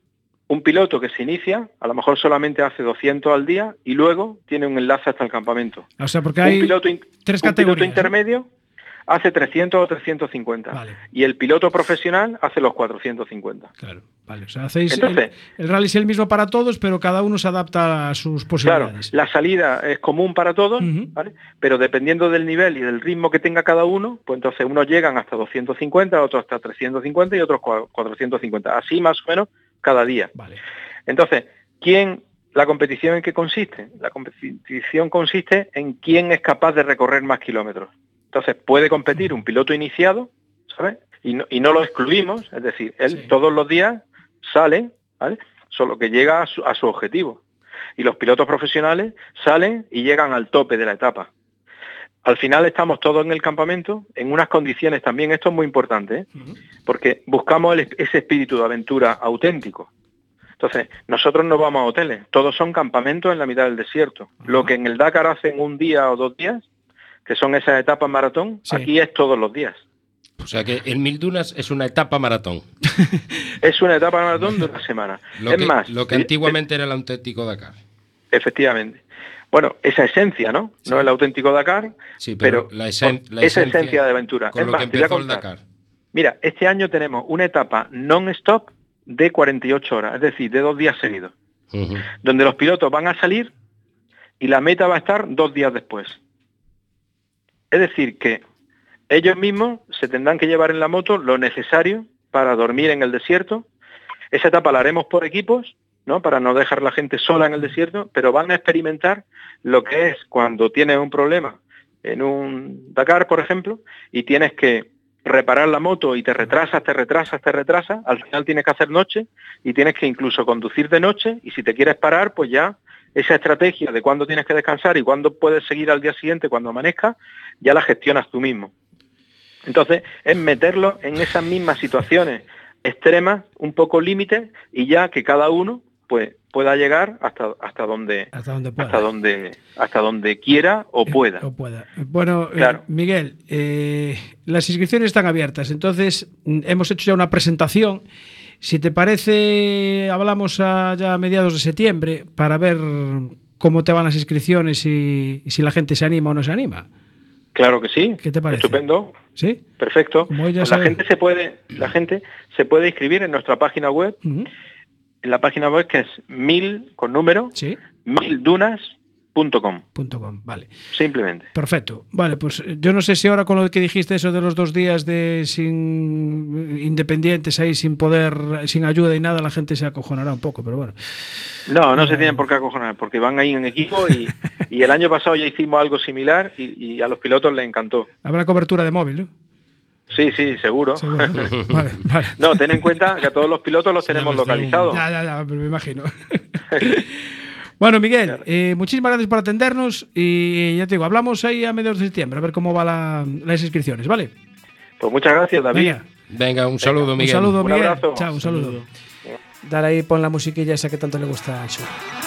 un piloto que se inicia, a lo mejor solamente hace doscientos al día y luego tiene un enlace hasta el campamento. O sea, porque Un hay piloto, in- tres un piloto categorías, ¿no? intermedio hace trescientos o trescientos cincuenta. Vale. Y el piloto profesional hace los cuatrocientos cincuenta. Claro, vale. O sea, hacéis Entonces- el, el rally es el mismo para todos, pero cada uno se adapta a sus Claro, posibilidades. la salida es común para todos, Ujú. ¿vale? Pero dependiendo del nivel y del ritmo que tenga cada uno, pues entonces unos llegan hasta doscientos cincuenta, otros hasta trescientos cincuenta y otros cua- cuatrocientos cincuenta. Así más o menos cada día. Vale. Entonces, ¿quién, la competición en qué consiste? La competición consiste en quién es capaz de recorrer más kilómetros. Entonces, puede competir un piloto iniciado, ¿sabes? Y no, y no lo excluimos, es decir, él Sí. todos los días sale, ¿vale? Solo que llega a su, a su objetivo. Y los pilotos profesionales salen y llegan al tope de la etapa. Al final estamos todos en el campamento en unas condiciones también, esto es muy importante, ¿eh? Ujú. Porque buscamos el- ese espíritu de aventura auténtico. Entonces, nosotros no vamos a hoteles, todos son campamentos en la mitad del desierto. Lo que en el Dakar hacen un día o dos días, que son esas etapas maratón, Sí. aquí es todos los días. O sea que el Mil Dunas es una etapa maratón. Es una etapa maratón de una semana. Lo es que, más, lo que eh, antiguamente era el auténtico Dakar. efectivamente. Bueno, esa esencia, ¿no? Sí. No el auténtico Dakar, Sí, pero, pero la, esen- la esa esencia, esencia de aventura. con Es lo más, que te voy a empezó el contar. Dakar. Mira, este año tenemos una etapa non-stop de cuarenta y ocho horas, es decir, de dos días seguidos, Ujú. donde los pilotos van a salir y la meta va a estar dos días después. Es decir, que ellos mismos se tendrán que llevar en la moto lo necesario para dormir en el desierto. Esa etapa la haremos por equipos, ¿no? Para no dejar la gente sola en el desierto, pero van a experimentar lo que es cuando tienes un problema en un Dakar, por ejemplo, y tienes que reparar la moto y te retrasas, te retrasas, te retrasas, al final tienes que hacer noche y tienes que incluso conducir de noche, y si te quieres parar, pues ya esa estrategia de cuándo tienes que descansar y cuándo puedes seguir al día siguiente cuando amanezca, ya la gestionas tú mismo. Entonces, es meterlo en esas mismas situaciones extremas, un poco límites, y ya que cada uno pues pueda llegar hasta hasta donde Hasta donde pueda. hasta donde hasta donde quiera o pueda. O pueda. Bueno, eh, Claro. Miguel, eh, las inscripciones están abiertas, entonces mm, hemos hecho ya una presentación. Si te parece, hablamos a, ya a mediados de septiembre para ver cómo te van las inscripciones y, y si la gente se anima o no se anima. Claro que sí. ¿Qué te parece? Estupendo. ¿Sí? Perfecto. Como ella Pues la sabe. gente se puede la gente se puede inscribir en nuestra página web, Ujú. en la página web que es mil con número Sí. mil dunas punto com. Punto com, vale. Simplemente. Perfecto. Vale, pues yo no sé si ahora con lo que dijiste eso de los dos días de sin independientes ahí, sin poder, sin ayuda y nada, la gente se acojonará un poco, pero bueno. No, no se tienen por qué acojonar, porque van ahí en equipo y, y el año pasado ya hicimos algo similar y, y a los pilotos les encantó. Habrá cobertura de móvil, ¿no? Sí, sí, seguro. Seguro, ¿no? Vale, vale. No, ten en cuenta que a todos los pilotos los tenemos localizados. Ya, ya, ya, pero me imagino. Bueno, Miguel, eh, muchísimas gracias por atendernos y ya te digo, hablamos ahí a mediados de septiembre, a ver cómo van la, las inscripciones, ¿vale? Pues muchas gracias, David. Venga. Venga, un saludo, Miguel. Un saludo, Un Miguel. abrazo. Chao, un saludo. Dale ahí, pon la musiquilla esa que tanto le gusta al show.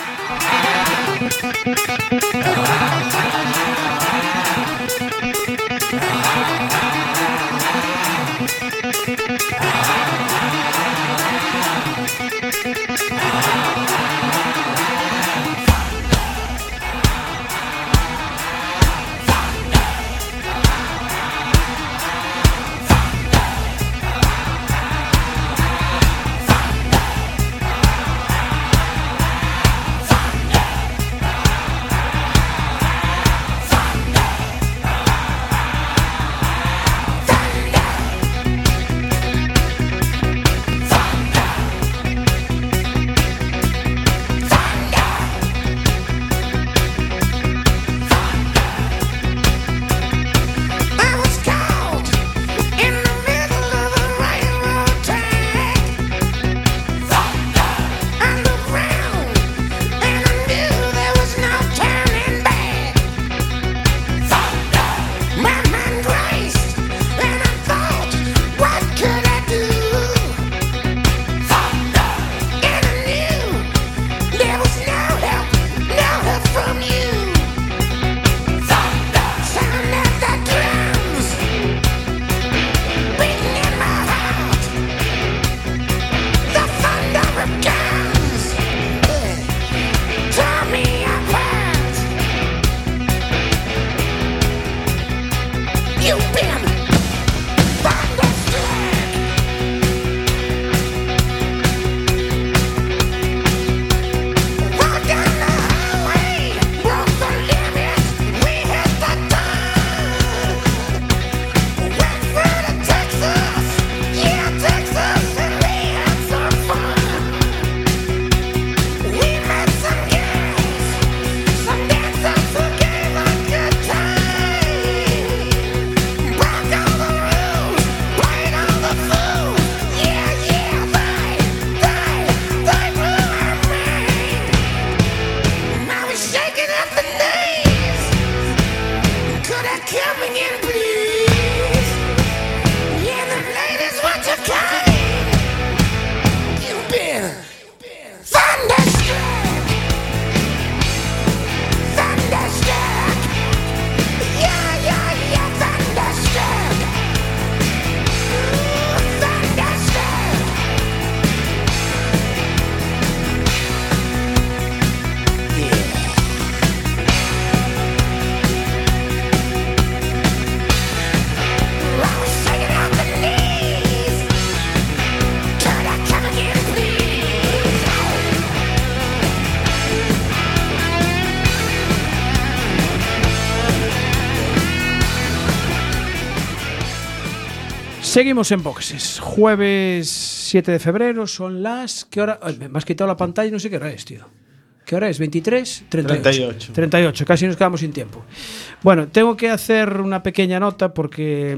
Seguimos en boxes. Jueves siete de febrero, son las... ¿Qué hora? Ay, me has quitado la pantalla y no sé qué hora es, tío. ¿Qué hora es? ¿veintitrés? treinta y ocho. treinta y ocho. treinta y ocho, casi nos quedamos sin tiempo. Bueno, tengo que hacer una pequeña nota porque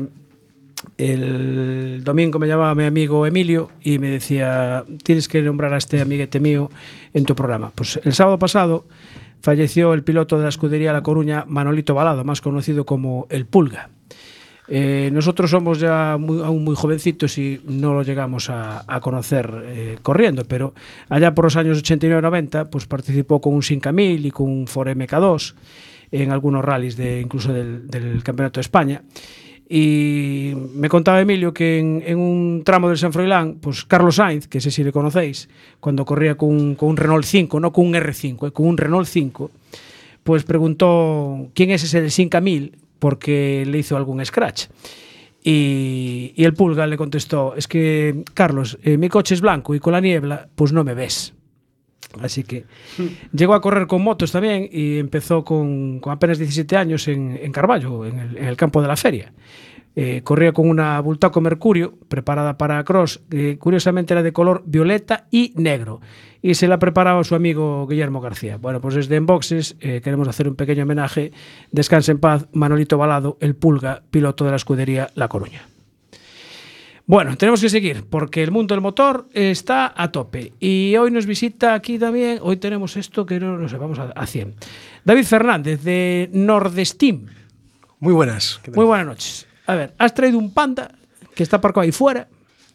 el domingo me llamaba mi amigo Emilio y me decía, tienes que nombrar a este amiguete mío en tu programa. Pues el sábado pasado falleció el piloto de la escudería La Coruña, Manolito Balado, más conocido como El Pulga. Eh, nosotros somos ya muy, aún muy jovencitos y no lo llegamos a, a conocer eh, corriendo, pero allá por los años ochenta y nueve noventa pues participó con un cinco mil y con un Ford M K dos en algunos rallies de, incluso del, del Campeonato de España. Y me contaba Emilio que en, en un tramo del San Froilán, pues Carlos Sainz, que sé si le conocéis, cuando corría con un, con un Renault cinco, no con un R cinco, eh, con un Renault cinco, pues preguntó quién es ese del cinco mil, porque le hizo algún scratch. Y, y el Pulga le contestó, es que, Carlos, eh, mi coche es blanco y con la niebla, pues no me ves. Así que llegó a correr con motos también y empezó con, con apenas diecisiete años en, en Carballo, en el, en el campo de la feria. Eh, corría con una Bultaco Mercurio preparada para cross, que curiosamente era de color violeta y negro, y se la preparaba su amigo Guillermo García. Bueno, pues desde Enboxes eh, queremos hacer un pequeño homenaje. Descanse en paz Manolito Balado, el Pulga, piloto de la escudería La Coruña. Bueno, tenemos que seguir porque el mundo del motor está a tope y hoy nos visita aquí también, hoy tenemos esto que no, no sé, vamos a, a cien. David Fernández de Nordesteam. Muy buenas. Muy buenas noches. A ver, has traído un Panda que está aparcado ahí fuera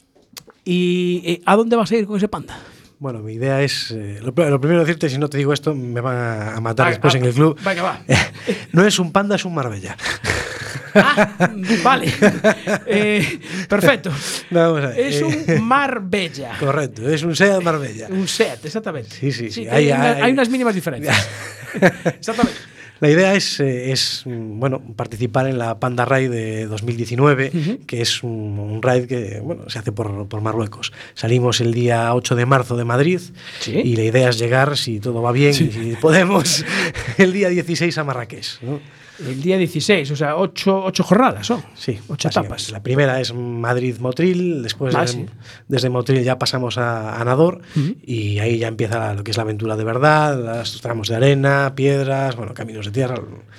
y eh, ¿a dónde vas a ir con ese Panda? Bueno, mi idea es, eh, lo, lo primero decirte, si no te digo esto me van a matar Va, después va, en el club. Venga, va. No es un Panda, es un Marbella. Ah, vale. Eh, perfecto. Vamos a ver, es eh, un Marbella. Correcto, es un SEAT Marbella. Un SEAT, exactamente. Sí, sí, sí. sí Hay, hay, una, hay, hay unas mínimas diferencias. Exactamente. La idea es, eh, es bueno, participar en la Panda Ride de dos mil diecinueve, uh-huh. que es un, un ride que bueno, se hace por, por Marruecos. Salimos el día ocho de marzo de Madrid, ¿sí? Y la idea es llegar, si todo va bien, sí. y si podemos, el día dieciséis a Marrakech, ¿no? El día dieciséis, o sea, ocho, ocho jornadas son. Sí, ocho etapas. La primera es Madrid-Motril, después ah, de, sí. desde Motril ya pasamos a, a Nador, uh-huh. y ahí ya empieza lo que es la aventura de verdad, los tramos de arena, piedras, bueno, caminos de tierra,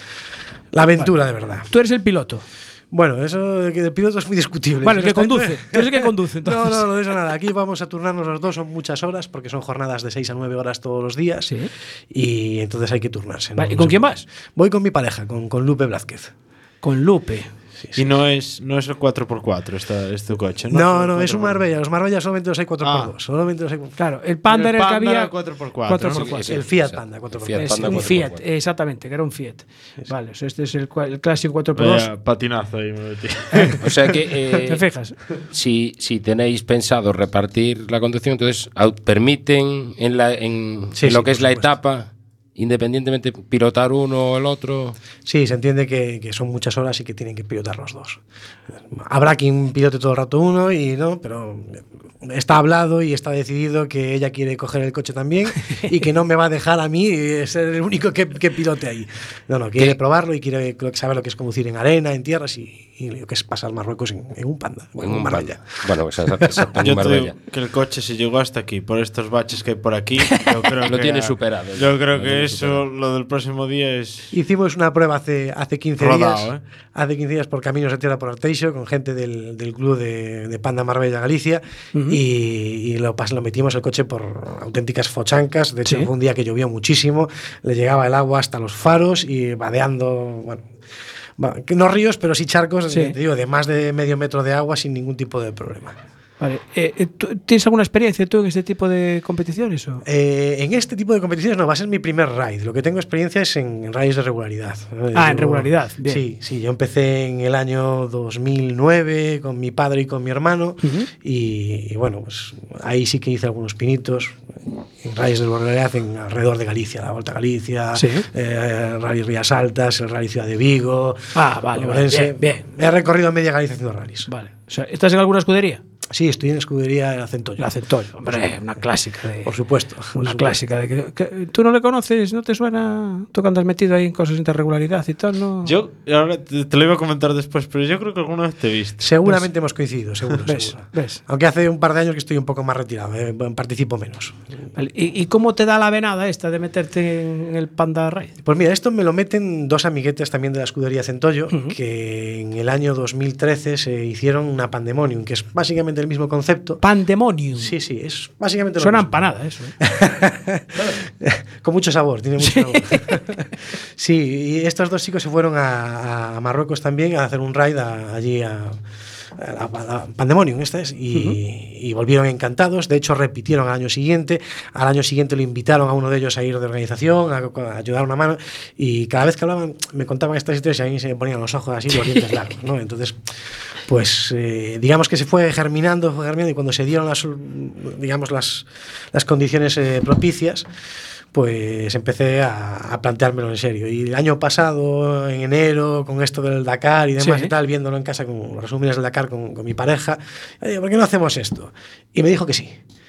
la aventura vale. de verdad. Tú eres el piloto. Bueno, eso de que el piloto es muy discutible. Bueno, el que conduce. Tú eres el que conduce, entonces. No, no, no, de eso nada. Aquí vamos a turnarnos los dos, son muchas horas, porque son jornadas de seis a nueve horas todos los días. Sí. Y entonces hay que turnarse. Vale, ¿no? ¿Y con quién vas? Voy con mi pareja, con, con Lupe Blázquez. Con Lupe. Sí, sí. Y no es, no es el cuatro por cuatro esta, este coche, ¿no? No, no, es un Marbella. Los Marbella solamente los hay cuatro por dos. Ah. Solamente los hay... Claro, el Panda era el que había cuatro por cuatro. cuatro por cuatro. El Fiat Panda cuatro por cuatro. Es un Fiat, exactamente, que era un Fiat. Sí, sí. Vale, este es el, el clásico cuatro por dos. Vaya patinazo ahí, me metí. O sea que eh, ¿te fijas? Si, si tenéis pensado repartir la conducción, entonces permiten en, la, en, sí, en lo sí, que es la supuesto. etapa independientemente pilotar uno o el otro. Sí, se entiende que, que son muchas horas y que tienen que pilotar los dos. Habrá quien pilote todo el rato uno y no, pero está hablado y está decidido que ella quiere coger el coche también y que no me va a dejar a mí ser el único que, que pilote ahí. No, no, quiere ¿Qué? probarlo y quiere saber lo que es conducir en arena, en tierras y, y lo que es pasar Marruecos en, en un Panda, en, en un Marbella. Bueno, pues esa, esa, esa yo creo que el coche se llegó hasta aquí por estos baches que hay por aquí. Yo creo lo que tiene a, superado. Yo creo lo que eso, superado. Lo del próximo día es... Hicimos una prueba hace, hace quince Rodado, días. ¿eh? Hace quince días por Caminos de Tierra por Arteixo con gente del, del club de, de Panda Marbella Galicia, uh-huh. y, y lo, lo metimos el coche por auténticas fochancas. De hecho, ¿sí? Fue un día que llovió muchísimo, le llegaba el agua hasta los faros y vadeando, bueno, no ríos, pero sí charcos, sí. Te digo, de más de medio metro de agua sin ningún tipo de problema. Vale. Eh, ¿Tienes alguna experiencia tú en este tipo de competiciones? O? Eh, en este tipo de competiciones no, va a ser mi primer ride. Lo que tengo experiencia es en, en rides de regularidad. Ah, yo, en regularidad. Bien. Sí, sí, yo empecé en el año dos mil nueve con mi padre y con mi hermano, uh-huh. y, y bueno, pues ahí sí que hice algunos pinitos en rides de regularidad en alrededor de Galicia, la Volta a Galicia, ¿sí? eh, Rally Rías Altas, el Rally Ciudad de Vigo. Ah, vale, vale. Bien, bien. He recorrido media Galicia haciendo rallies. Vale. O sea, ¿estás en alguna escudería? Sí, estoy en escudería La Centollo. La Centollo, hombre, una clásica. De, por supuesto. Una por supuesto. clásica. De que, que, ¿tú no le conoces? ¿No te suena? ¿Tú que andas metido ahí en cosas de irregularidad y tal? ¿No? Yo, ahora te, te lo iba a comentar después, pero yo creo que alguna vez te he visto. Seguramente ¿Ves? Hemos coincidido, seguro. ¿Ves? seguro. ¿Ves? Aunque hace un par de años que estoy un poco más retirado, eh, participo menos. Vale. ¿Y, ¿Y cómo te da la venada esta de meterte en el Panda Ride? Pues mira, esto me lo meten dos amiguetes también de la escudería Centollo, uh-huh. que en el año dos mil trece se hicieron una Pandemonium, que es básicamente el mismo concepto. Pandemonium. Sí, sí, es básicamente lo Suena mismo. empanada eso. ¿eh? Con mucho sabor, tiene mucho sí. sabor. Sí, y estos dos chicos se fueron a, a Marruecos también a hacer un ride a, allí a, a, a, a Pandemonium, esta es, y, uh-huh. y volvieron encantados. De hecho, repitieron al año siguiente. Al año siguiente lo invitaron a uno de ellos a ir de organización, a, a ayudar una mano, y cada vez que hablaban, me contaban estas historias y a mí se me ponían los ojos así, los dientes largos, ¿no? Entonces, pues eh, digamos que se fue germinando, fue germinando, y cuando se dieron las, digamos, las, las condiciones eh, propicias, pues empecé a, a planteármelo en serio. Y el año pasado, en enero, con esto del Dakar y demás, sí. y tal, viéndolo en casa con los resúmenes del Dakar con, con mi pareja, ¿por qué no hacemos esto? Y me dijo que sí.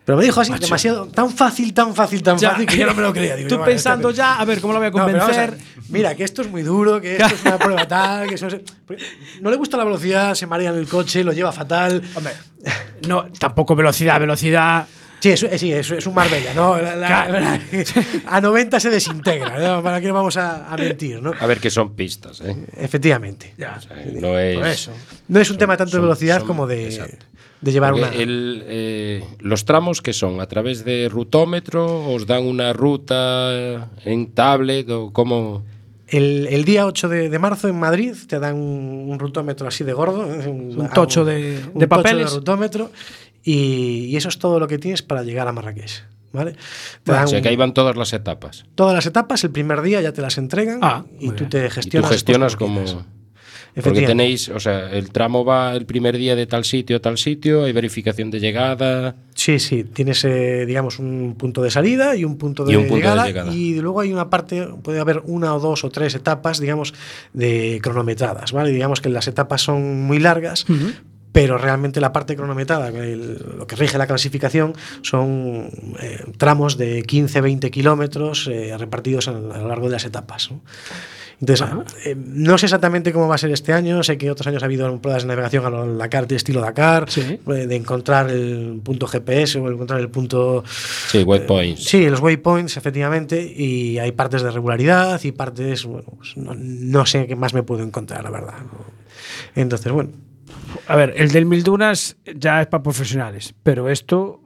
Pero me dijo así, Macho. demasiado, tan fácil, tan fácil, tan Ya, fácil, que yo no me lo creía. Digo, tú yo, vale, pensando este- ya, a ver, ¿cómo lo voy a No, pero vamos a convencer? ver, mira, que esto es muy duro, que esto es una prueba tal, que eso es- porque no le gusta la velocidad, se marea en el coche, lo lleva fatal. Hombre, no, tampoco velocidad, velocidad. Sí, es, sí, es, es un Marbella, ¿no? La- la- Claro. a noventa se desintegra, ¿no? ¿Para qué no vamos a, a mentir, ¿no? A ver, que son pistas, ¿eh? Efectivamente. Ya. O sea, no es. Por eso. No es un tema tanto de son- velocidad son- como de, exacto. de llevar Porque una. el, eh, los tramos que son a través de rutómetro, os dan una ruta en tablet o cómo. El, el día ocho de, de marzo en Madrid te dan un, un rutómetro así de gordo. Un, Un tocho de- un de tocho papeles. rutómetro. Y, y eso es todo lo que tienes para llegar a Marrakech. ¿Vale? Te O dan sea, que ahí van todas las etapas. todas las etapas, el primer día ya te las entregan Ah, y muy tú bien. te Y tú gestionas. gestionas pues, como. quieras. Porque Efectivamente. tenéis, o sea, el tramo va el primer día de tal sitio a tal sitio, hay verificación de llegada. Sí, sí, tienes, eh, digamos, un punto de salida y un punto de, Y un punto de llegada, llegada. y luego hay una parte, puede haber una o dos o tres etapas, digamos, de cronometradas, ¿vale? Digamos que las etapas son muy largas, pero realmente la parte cronometrada, el- lo que rige la clasificación, son eh, tramos de quince a veinte kilómetros eh, repartidos a, a lo largo de las etapas, ¿no? Entonces, eh, no sé exactamente cómo va a ser este año. Sé que otros años ha habido pruebas de navegación a lo Dakar, de estilo Dakar, Sí. eh, de encontrar el punto G P S o encontrar el punto. Sí, waypoints. Sí, los waypoints, efectivamente. Y hay partes de regularidad y partes. Bueno, pues no, no sé qué más me puedo encontrar, la verdad. Entonces, bueno. A ver, el del Mil Dunas ya es para profesionales, pero esto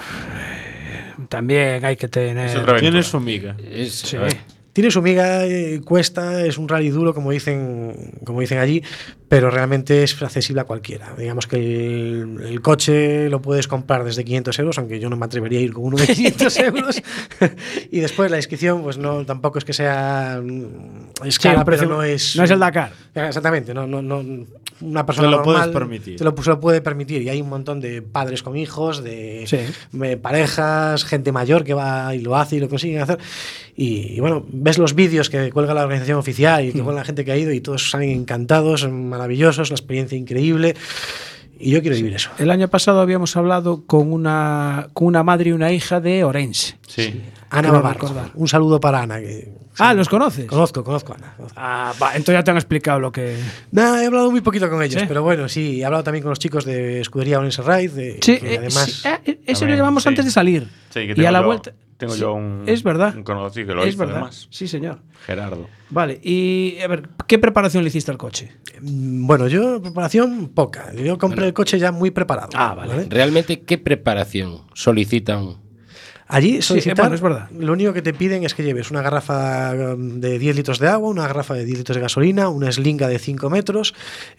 uf, también hay que tener. Es otra Tiene aventura. su miga. Es, Sí. a ver, Tiene su miga, eh, cuesta, es un rally duro, como dicen, como dicen allí, pero realmente es accesible a cualquiera. Digamos que el, el coche lo puedes comprar desde quinientos euros, aunque yo no me atrevería a ir con uno de quinientos euros. Y después la inscripción, pues no, tampoco es que sea. mm, Es Sí, cara, un precio- pero no es. no es el Dakar. Exactamente, no, no, no, una persona Te lo puedes normal permitir. te lo, se lo puede permitir. Y hay un montón de padres con hijos, de Sí. eh, parejas, gente mayor que va y lo hace y lo consiguen hacer. Y, y bueno, ves los vídeos que cuelga la organización oficial y que cuelga la gente que ha ido y todos salen encantados, maravillosos, la experiencia increíble. Y yo quiero vivir eso. El año pasado habíamos hablado con una, con una madre y una hija de Orense. Sí. Ana Creo Babarro. recordar. Un saludo para Ana. Que, Ah, ¿los conoces? Conozco, conozco a Ana. conozco. Ah, va, entonces ya te han explicado lo que. Nah, he hablado muy poquito con ellos, ¿Sí? pero bueno, sí, he hablado también con los chicos de Escudería Orense Ride, de, Sí, que eh, además. sí, eh, eh, ese lo También, llevamos sí. antes de salir. Sí, que y tengo a la yo- vuelta. Tengo Sí, yo un, es verdad. un conocido que lo es hizo, verdad. además. Sí, señor. Gerardo. Vale, y a ver, ¿qué preparación le hiciste al coche? Mm, Bueno, yo preparación poca. Yo compré el coche ya muy preparado. Ah, vale. realmente, ¿qué preparación solicitan? Allí solicitar, bueno, es verdad. lo único que te piden es que lleves una garrafa um, de diez litros de agua, una garrafa de diez litros de gasolina, una eslinga de cinco metros,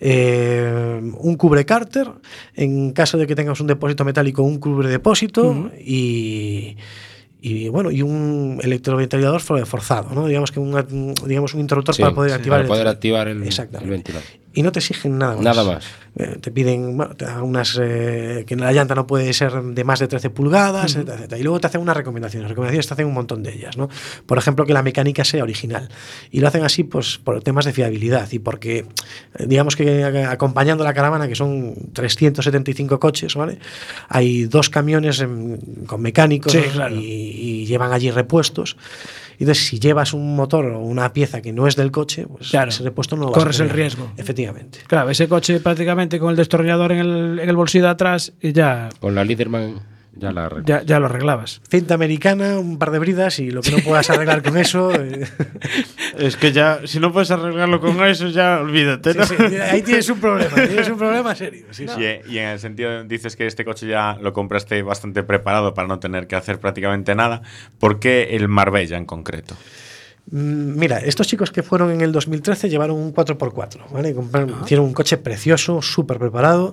eh, un cubre cárter, en caso de que tengas un depósito metálico, un cubre depósito Ujú. y, y bueno, y un electroventilador for- forzado, ¿no? Digamos que un, digamos un interruptor Sí, para poder sí, activar para el, poder activar el, Exactamente. el ventilador. Y no te exigen nada más. Nada más. Eh, te piden bueno, te dan unas eh, que la llanta no puede ser de más de trece pulgadas, etcétera, etcétera. Y luego te hacen unas recomendaciones. Recomendaciones te hacen un montón de ellas, ¿no? Por ejemplo, que la mecánica sea original. Y lo hacen así pues por temas de fiabilidad y porque, eh, digamos que eh, acompañando la caravana, que son trescientos setenta y cinco coches, ¿vale? Hay dos camiones em, con mecánicos Sí, claro. y, y llevan allí repuestos. Entonces, si llevas un motor o una pieza que no es del coche, pues Claro. ese repuesto no lo vas a Corres el tener. riesgo. Efectivamente. Claro, ese coche prácticamente con el destornillador en el, en el bolsillo de atrás y ya, Con la Liderman ya la arreglo. ya, ya lo arreglabas. Cinta americana, un par de bridas y lo que no puedas arreglar con eso. eh, Es que ya, si no puedes arreglarlo con eso, ya olvídate, ¿no? sí, sí, ahí tienes un problema, tienes un problema serio. Sí, sí. Y, y en el sentido, dices que este coche ya lo compraste bastante preparado para no tener que hacer prácticamente nada. ¿Por qué el Marbella en concreto? Mm, Mira, estos chicos que fueron en el dos mil trece llevaron un cuatro por cuatro, ¿vale? Compraron- Hicieron un coche precioso, súper preparado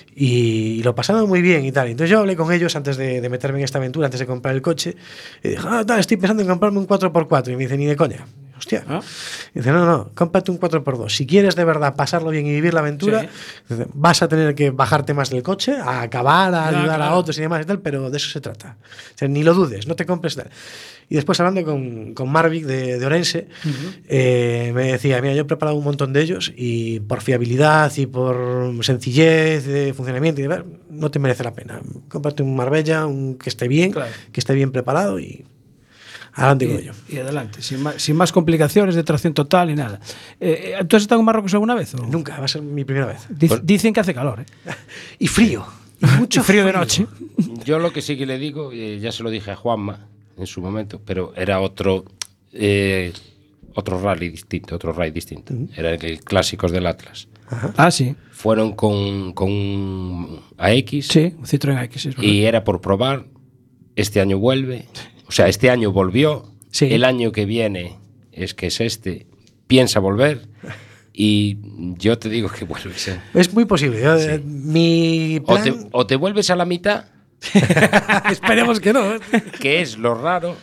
y, lo pasaron muy bien y tal. Entonces yo hablé con ellos antes de, de meterme en esta aventura, antes de comprar el coche, y dije, ah, tal, estoy pensando en comprarme un cuatro por cuatro. Y me dicen, ni de coña. Hostia. ¿Ah? Y dice, no, no, cómprate un cuatro por dos. Si quieres de verdad pasarlo bien y vivir la aventura, Sí. dice, vas a tener que bajarte más del coche, a acabar, a Ya, ayudar claro. a otros y demás y tal, pero de eso se trata. O sea, ni lo dudes, no te compres tal. Y después hablando con, con Marvic de, de Orense, eh, me decía, mira, yo he preparado un montón de ellos y por fiabilidad y por sencillez de funcionamiento y demás, no te merece la pena. Cómprate un Marbella, un que esté bien, Claro. que esté bien preparado y adelante con Y, ello. y adelante, sin más, sin más complicaciones de tracción total ni nada. Eh, eh, ¿Tú has estado en Marruecos alguna vez? o? Nunca, va a ser mi primera vez. Dic- Dicen que hace calor, ¿eh? Y frío. Y mucho Y frío de noche. Yo lo que sí que le digo, eh, ya se lo dije a Juanma en su momento, pero era otro eh, otro rally distinto, otro rally distinto. Era el Clásicos del Atlas. Ah, sí. Fueron con, con un A X Sí, un Citroën A X. Es verdad. y era por probar. Este año vuelve. O sea, este año volvió. Sí. El año que viene, es que es este, piensa volver. Y yo te digo que vuelves. ¿eh? Es muy posible. Yo, eh, Mi O plan... te, o te vuelves a la mitad, Esperemos que no. que es lo raro,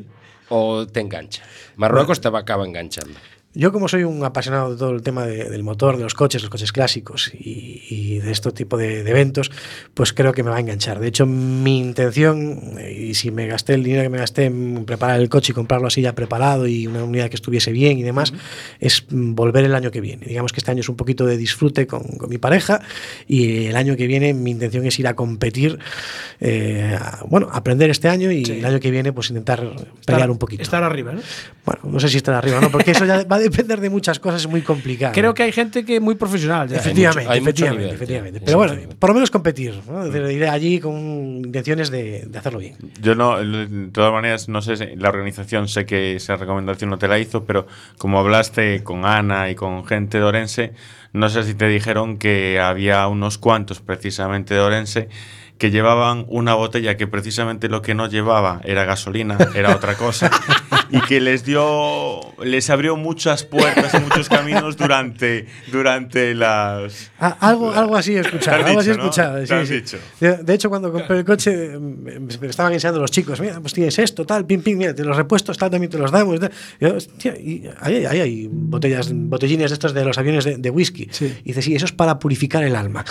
o te engancha. Marruecos te va acaba enganchando. Yo, como soy un apasionado de todo el tema de- del motor, de los coches, los coches clásicos y, y de este tipo de, de eventos, pues creo que me va a enganchar. De hecho, mi intención, y si me gasté el dinero que me gasté en preparar el coche y comprarlo así ya preparado y una unidad que estuviese bien y demás, uh-huh. es volver el año que viene. Digamos que este año es un poquito de disfrute con, con mi pareja y el año que viene mi intención es ir a competir, eh, a, bueno, aprender este año y sí. el año que viene pues intentar estar, pelear un poquito. Estar arriba, ¿no? Bueno, no sé si estar arriba, ¿no? Porque eso ya va a depender de muchas cosas, es muy complicado. Creo que hay gente que es muy profesional. Ya. Efectivamente, hay mucho, hay efectivamente, nivel, efectivamente. sí, Pero sí, bueno, sí. por lo menos competir, ¿no? Es decir, iré allí con intenciones de, de hacerlo bien. Yo no, de todas maneras, no sé, si la organización sé que esa recomendación no te la hizo, pero como hablaste con Ana y con gente de Orense, no sé si te dijeron que había unos cuantos precisamente de Orense que llevaban una botella que precisamente lo que no llevaba era gasolina, era otra cosa, y que les dio, les abrió muchas puertas y muchos caminos durante, durante las... Ah, algo, la, algo así he escuchado, algo dicho, así he escuchado. ¿no? Sí, sí. Dicho. De, de hecho, cuando compré el coche, me estaban enseñando los chicos, mira, pues tienes esto, tal, pim, pim, mira, te los repuestos, tal, también te los damos. Tal. Y yo, hostia, y ahí, ahí hay botellas, botellines de estos de los aviones de, de whisky. Sí. Y dice, sí, eso es para purificar el alma.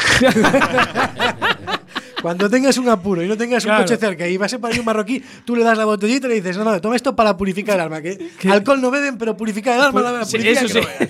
Cuando tengas un apuro y no tengas claro. un coche cerca y vas a para un marroquí, tú le das la botellita y le dices, no, no, toma esto para purificar el alma. Que ¿Qué? Alcohol no beben, pero purificar el alma, pues, la sí, purifica eso sí.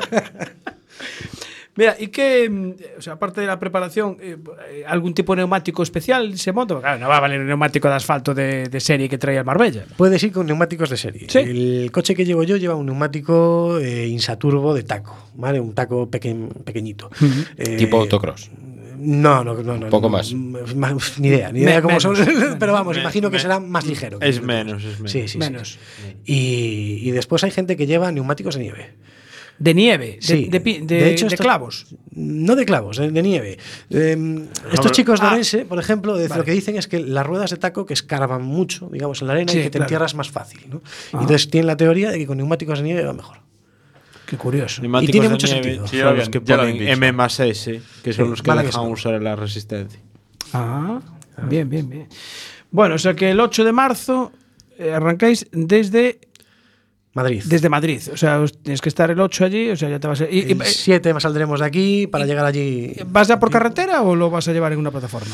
Mira, y que, o sea, aparte de la preparación, eh, ¿algún tipo de neumático especial se monta? Claro, no va a valer un neumático de asfalto de, de serie que trae el Marbella. Puedes ir con neumáticos de serie. ¿Sí? El coche que llevo yo lleva un neumático eh, Insaturbo de taco, ¿vale? Un taco peque, pequeñito. Uh-huh. eh, tipo autocross. No, no, no. no Un poco no, más. más. Ni idea, ni idea cómo son. Pero vamos, imagino que será más ligero. Es menos, es menos. Sí, sí, menos. Sí. Y, y después hay gente que lleva neumáticos de nieve. ¿De nieve? Sí. ¿De, de, de, de, hecho, de estos, clavos? No de clavos, de, de nieve. Eh, estos chicos de Orense, ah, por ejemplo, de, vale. lo que dicen es que las ruedas de taco que escarban mucho, digamos, en la arena sí, y que te claro. entierras más fácil, ¿no? Ah. Y entonces tienen la teoría de que con neumáticos de nieve va mejor. Qué curioso. Neumáticos y tiene de mucho nieve, sentido. Sí, son los que ponen M más S, que son sí, los que vale dejan que usar la resistencia. Ah, ah, bien, bien, bien. Bueno, o sea que el ocho de marzo eh, arrancáis desde... Madrid. Desde Madrid. O sea, tienes que estar el ocho allí, o sea, ya te vas a... Y, el siete saldremos de aquí para y, llegar allí. ¿Vas ya por carretera o lo vas a llevar en una plataforma?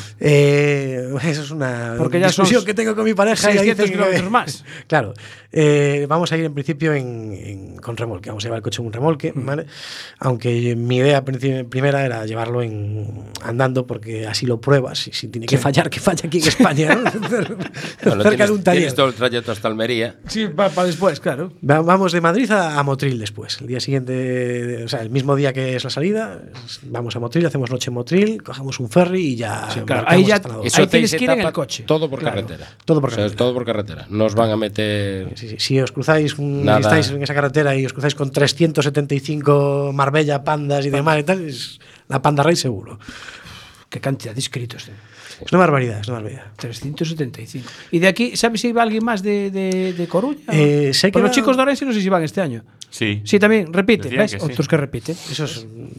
Eh, eso es una Porque ya discusión que tengo con mi pareja. seiscientos kilómetros más. Claro. Eh, vamos a ir en principio en, en, con remolque. Vamos a llevar el coche en un remolque, mm. ¿vale? Aunque mi idea primera era llevarlo en andando porque así lo pruebas y si tiene que sí. fallar, que falle aquí en España, ¿no? Bueno, cerca tienes, de un taller. Tienes todo el trayecto hasta Almería. Sí, para pa después, claro. Vamos de Madrid a, a Motril después. El día siguiente, o sea, el mismo día que es la salida, vamos a Motril, hacemos noche en Motril, cogemos un ferry y ya. Sí, claro. Ahí ya eso ahí tienes que ir en el coche. Todo por claro. carretera. Todo por carretera. O sea, todo por carretera. No os van a meter. Sí, sí. Si os cruzáis, un, si estáis en esa carretera y os cruzáis con trescientos setenta y cinco Marbella, pandas y demás y tal, es la Panda Race seguro. Qué cantidad de inscritos. Eh. Es una barbaridad, es una barbaridad. trescientos setenta y cinco. ¿Y de aquí, sabes si va alguien más de, de, de Coruña? Eh, sé que los chicos de Orense no sé si van este año. Sí. Sí, también repiten, ¿ves? Que Otros sí. que repiten. Esos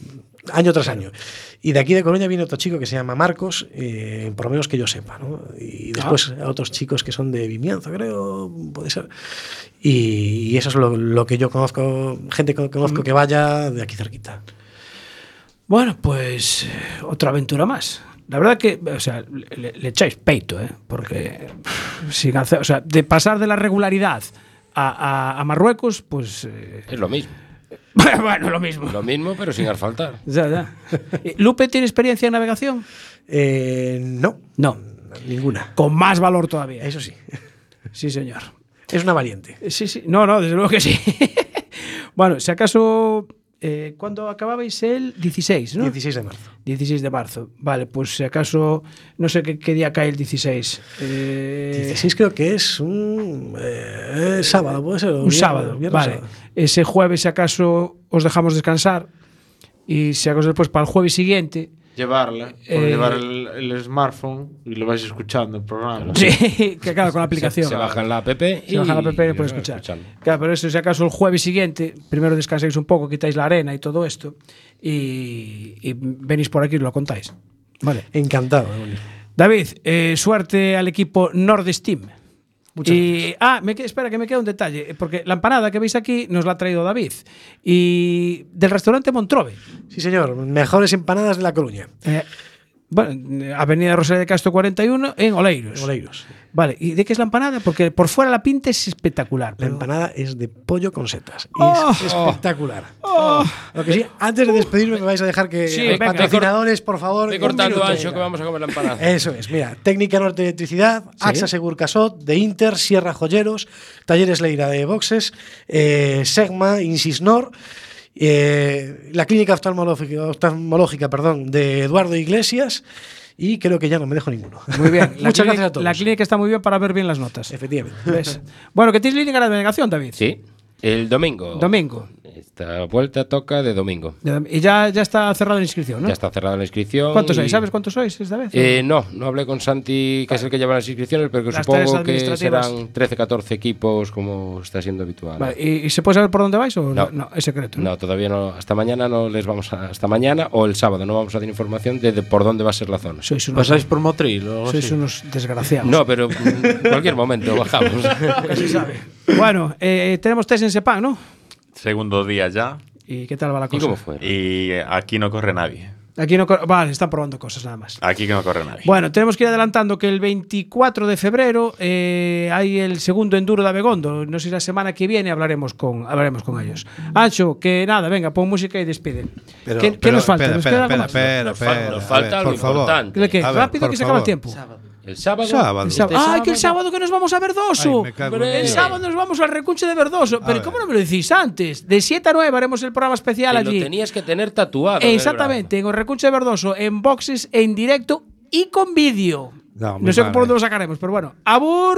año tras año. Y de aquí de Coruña viene otro chico que se llama Marcos, eh, por lo menos que yo sepa, ¿no? Y después ah. otros chicos que son de Vimianzo, creo, puede ser. Y, y eso es lo, lo que yo conozco, gente que conozco mm. que vaya de aquí cerquita. Bueno, pues eh, otra aventura más. La verdad que, o sea, le, le echáis peito, ¿eh? Porque sin hacer, o sea, de pasar de la regularidad a, a, a Marruecos, pues eh, es lo mismo. Bueno, lo mismo. Lo mismo, pero sin asfaltar. Ya, ya. ¿Lupe tiene experiencia en navegación? Eh, no. No. Ninguna. Con más valor todavía. Eso sí. Sí, señor. Es una valiente. Sí, sí. No, no, desde luego que sí. Bueno, si acaso... Eh, ¿Cuándo acababais? El dieciséis, ¿no? dieciséis de marzo. dieciséis de marzo. Vale, pues si acaso... No sé qué, qué día cae el dieciséis. Eh... dieciséis creo que es un eh, sábado, ¿puede ser? Un viernes, sábado, viernes, vale. Sábado. Ese jueves si acaso os dejamos descansar y si acaso después para el jueves siguiente... Llevarla, eh, llevar el, el smartphone y lo vais escuchando el programa. Sí, que claro, con la aplicación. Se, se bajan la app y se bajan la app y puedes escuchar. Escuchando. Claro, pero eso si acaso el jueves siguiente, primero descansáis un poco, quitáis la arena y todo esto y, y venís por aquí y lo contáis. Vale. Encantado. David, eh, suerte al equipo Nordesteam. Muchas y, gracias. Ah, me, espera, que me queda un detalle, porque la empanada que veis aquí nos la ha traído David. Y del restaurante Montrove. Sí, señor, mejores empanadas de La Coruña. Eh, bueno, Avenida Rosalía de Castro cuarenta y uno en Oleiros. En Oleiros. Vale, ¿y de qué es la empanada? Porque por fuera la pinta es espectacular. Pero... La empanada es de pollo con setas. Y oh, es espectacular. Oh, Lo que sí, antes de despedirme me vais a dejar que sí, los venga, patrocinadores, por favor. Estoy cortando ancho que vamos a comer la empanada. Eso es, mira, Técnica Norte de Electricidad, ¿sí? AXA Segur Casot, de Inter, Sierra Joyeros, Talleres Leira de Boxes, eh, Segma, Insisnor, eh, la clínica oftalmológica, oftalmológica perdón, de Eduardo Iglesias. Y creo que ya no me dejo ninguno. Muy bien. La Muchas clínica, gracias a todos. La clínica está muy bien para ver bien las notas. Efectivamente. ¿Ves? Bueno, ¿qué tienes línea de navegación, David? Sí. El domingo. Domingo. Esta vuelta toca de domingo. Y ya, ya está cerrada la inscripción, ¿no? Ya está cerrada la inscripción. ¿Cuántos y... sois? ¿Sabes cuántos sois esta vez? Eh, no, no hablé con Santi, que vale. es el que lleva las inscripciones, pero que las supongo que serán trece, catorce equipos como está siendo habitual. Vale. ¿Y, ¿Y se puede saber por dónde vais o no? No, es secreto. ¿no? no, todavía no. Hasta mañana no les vamos a. Hasta mañana o el sábado no vamos a dar información de, de por dónde va a ser la zona. Sois unos, ¿Pasáis por Motril o Sois así? unos desgraciados. No, pero en cualquier momento bajamos. Que se sabe. Bueno, eh, tenemos test en Sepang, ¿no? Segundo día ya. ¿Y qué tal va la cosa? ¿Y cómo fue? Y aquí no corre nadie. Aquí no corre, vale, están probando cosas nada más. Aquí que no corre nadie. Bueno, tenemos que ir adelantando que el veinticuatro de febrero eh, hay el segundo enduro de Abegondo. No sé si la semana que viene hablaremos con, hablaremos con ellos. Ancho, que nada, venga, pon música y despide. Pero, ¿Qué, ¿qué pero, nos falta? Espera, ¿Nos espera, queda algo espera, más? espera, Nos, fa nos espera, falta ver, algo por favor. importante. ¿Qué? A ver, Rápido por que se acaba el favor. tiempo. Sábado. El sábado. Sábado. El sábado. Este Ah, sábado. que el sábado que nos vamos a Verdoso. Ay, me cago en el Dios. sábado nos vamos al Recunche de Verdoso. A Pero ver. ¿cómo no me lo decís antes? De siete a nueve haremos el programa especial Que allí. lo tenías que tener tatuado. en el Exactamente, en el Recunche de Verdoso, en boxes, en directo y con vídeo. No, No, muy sé mal, por dónde eh. lo sacaremos, pero bueno. ¡Abur!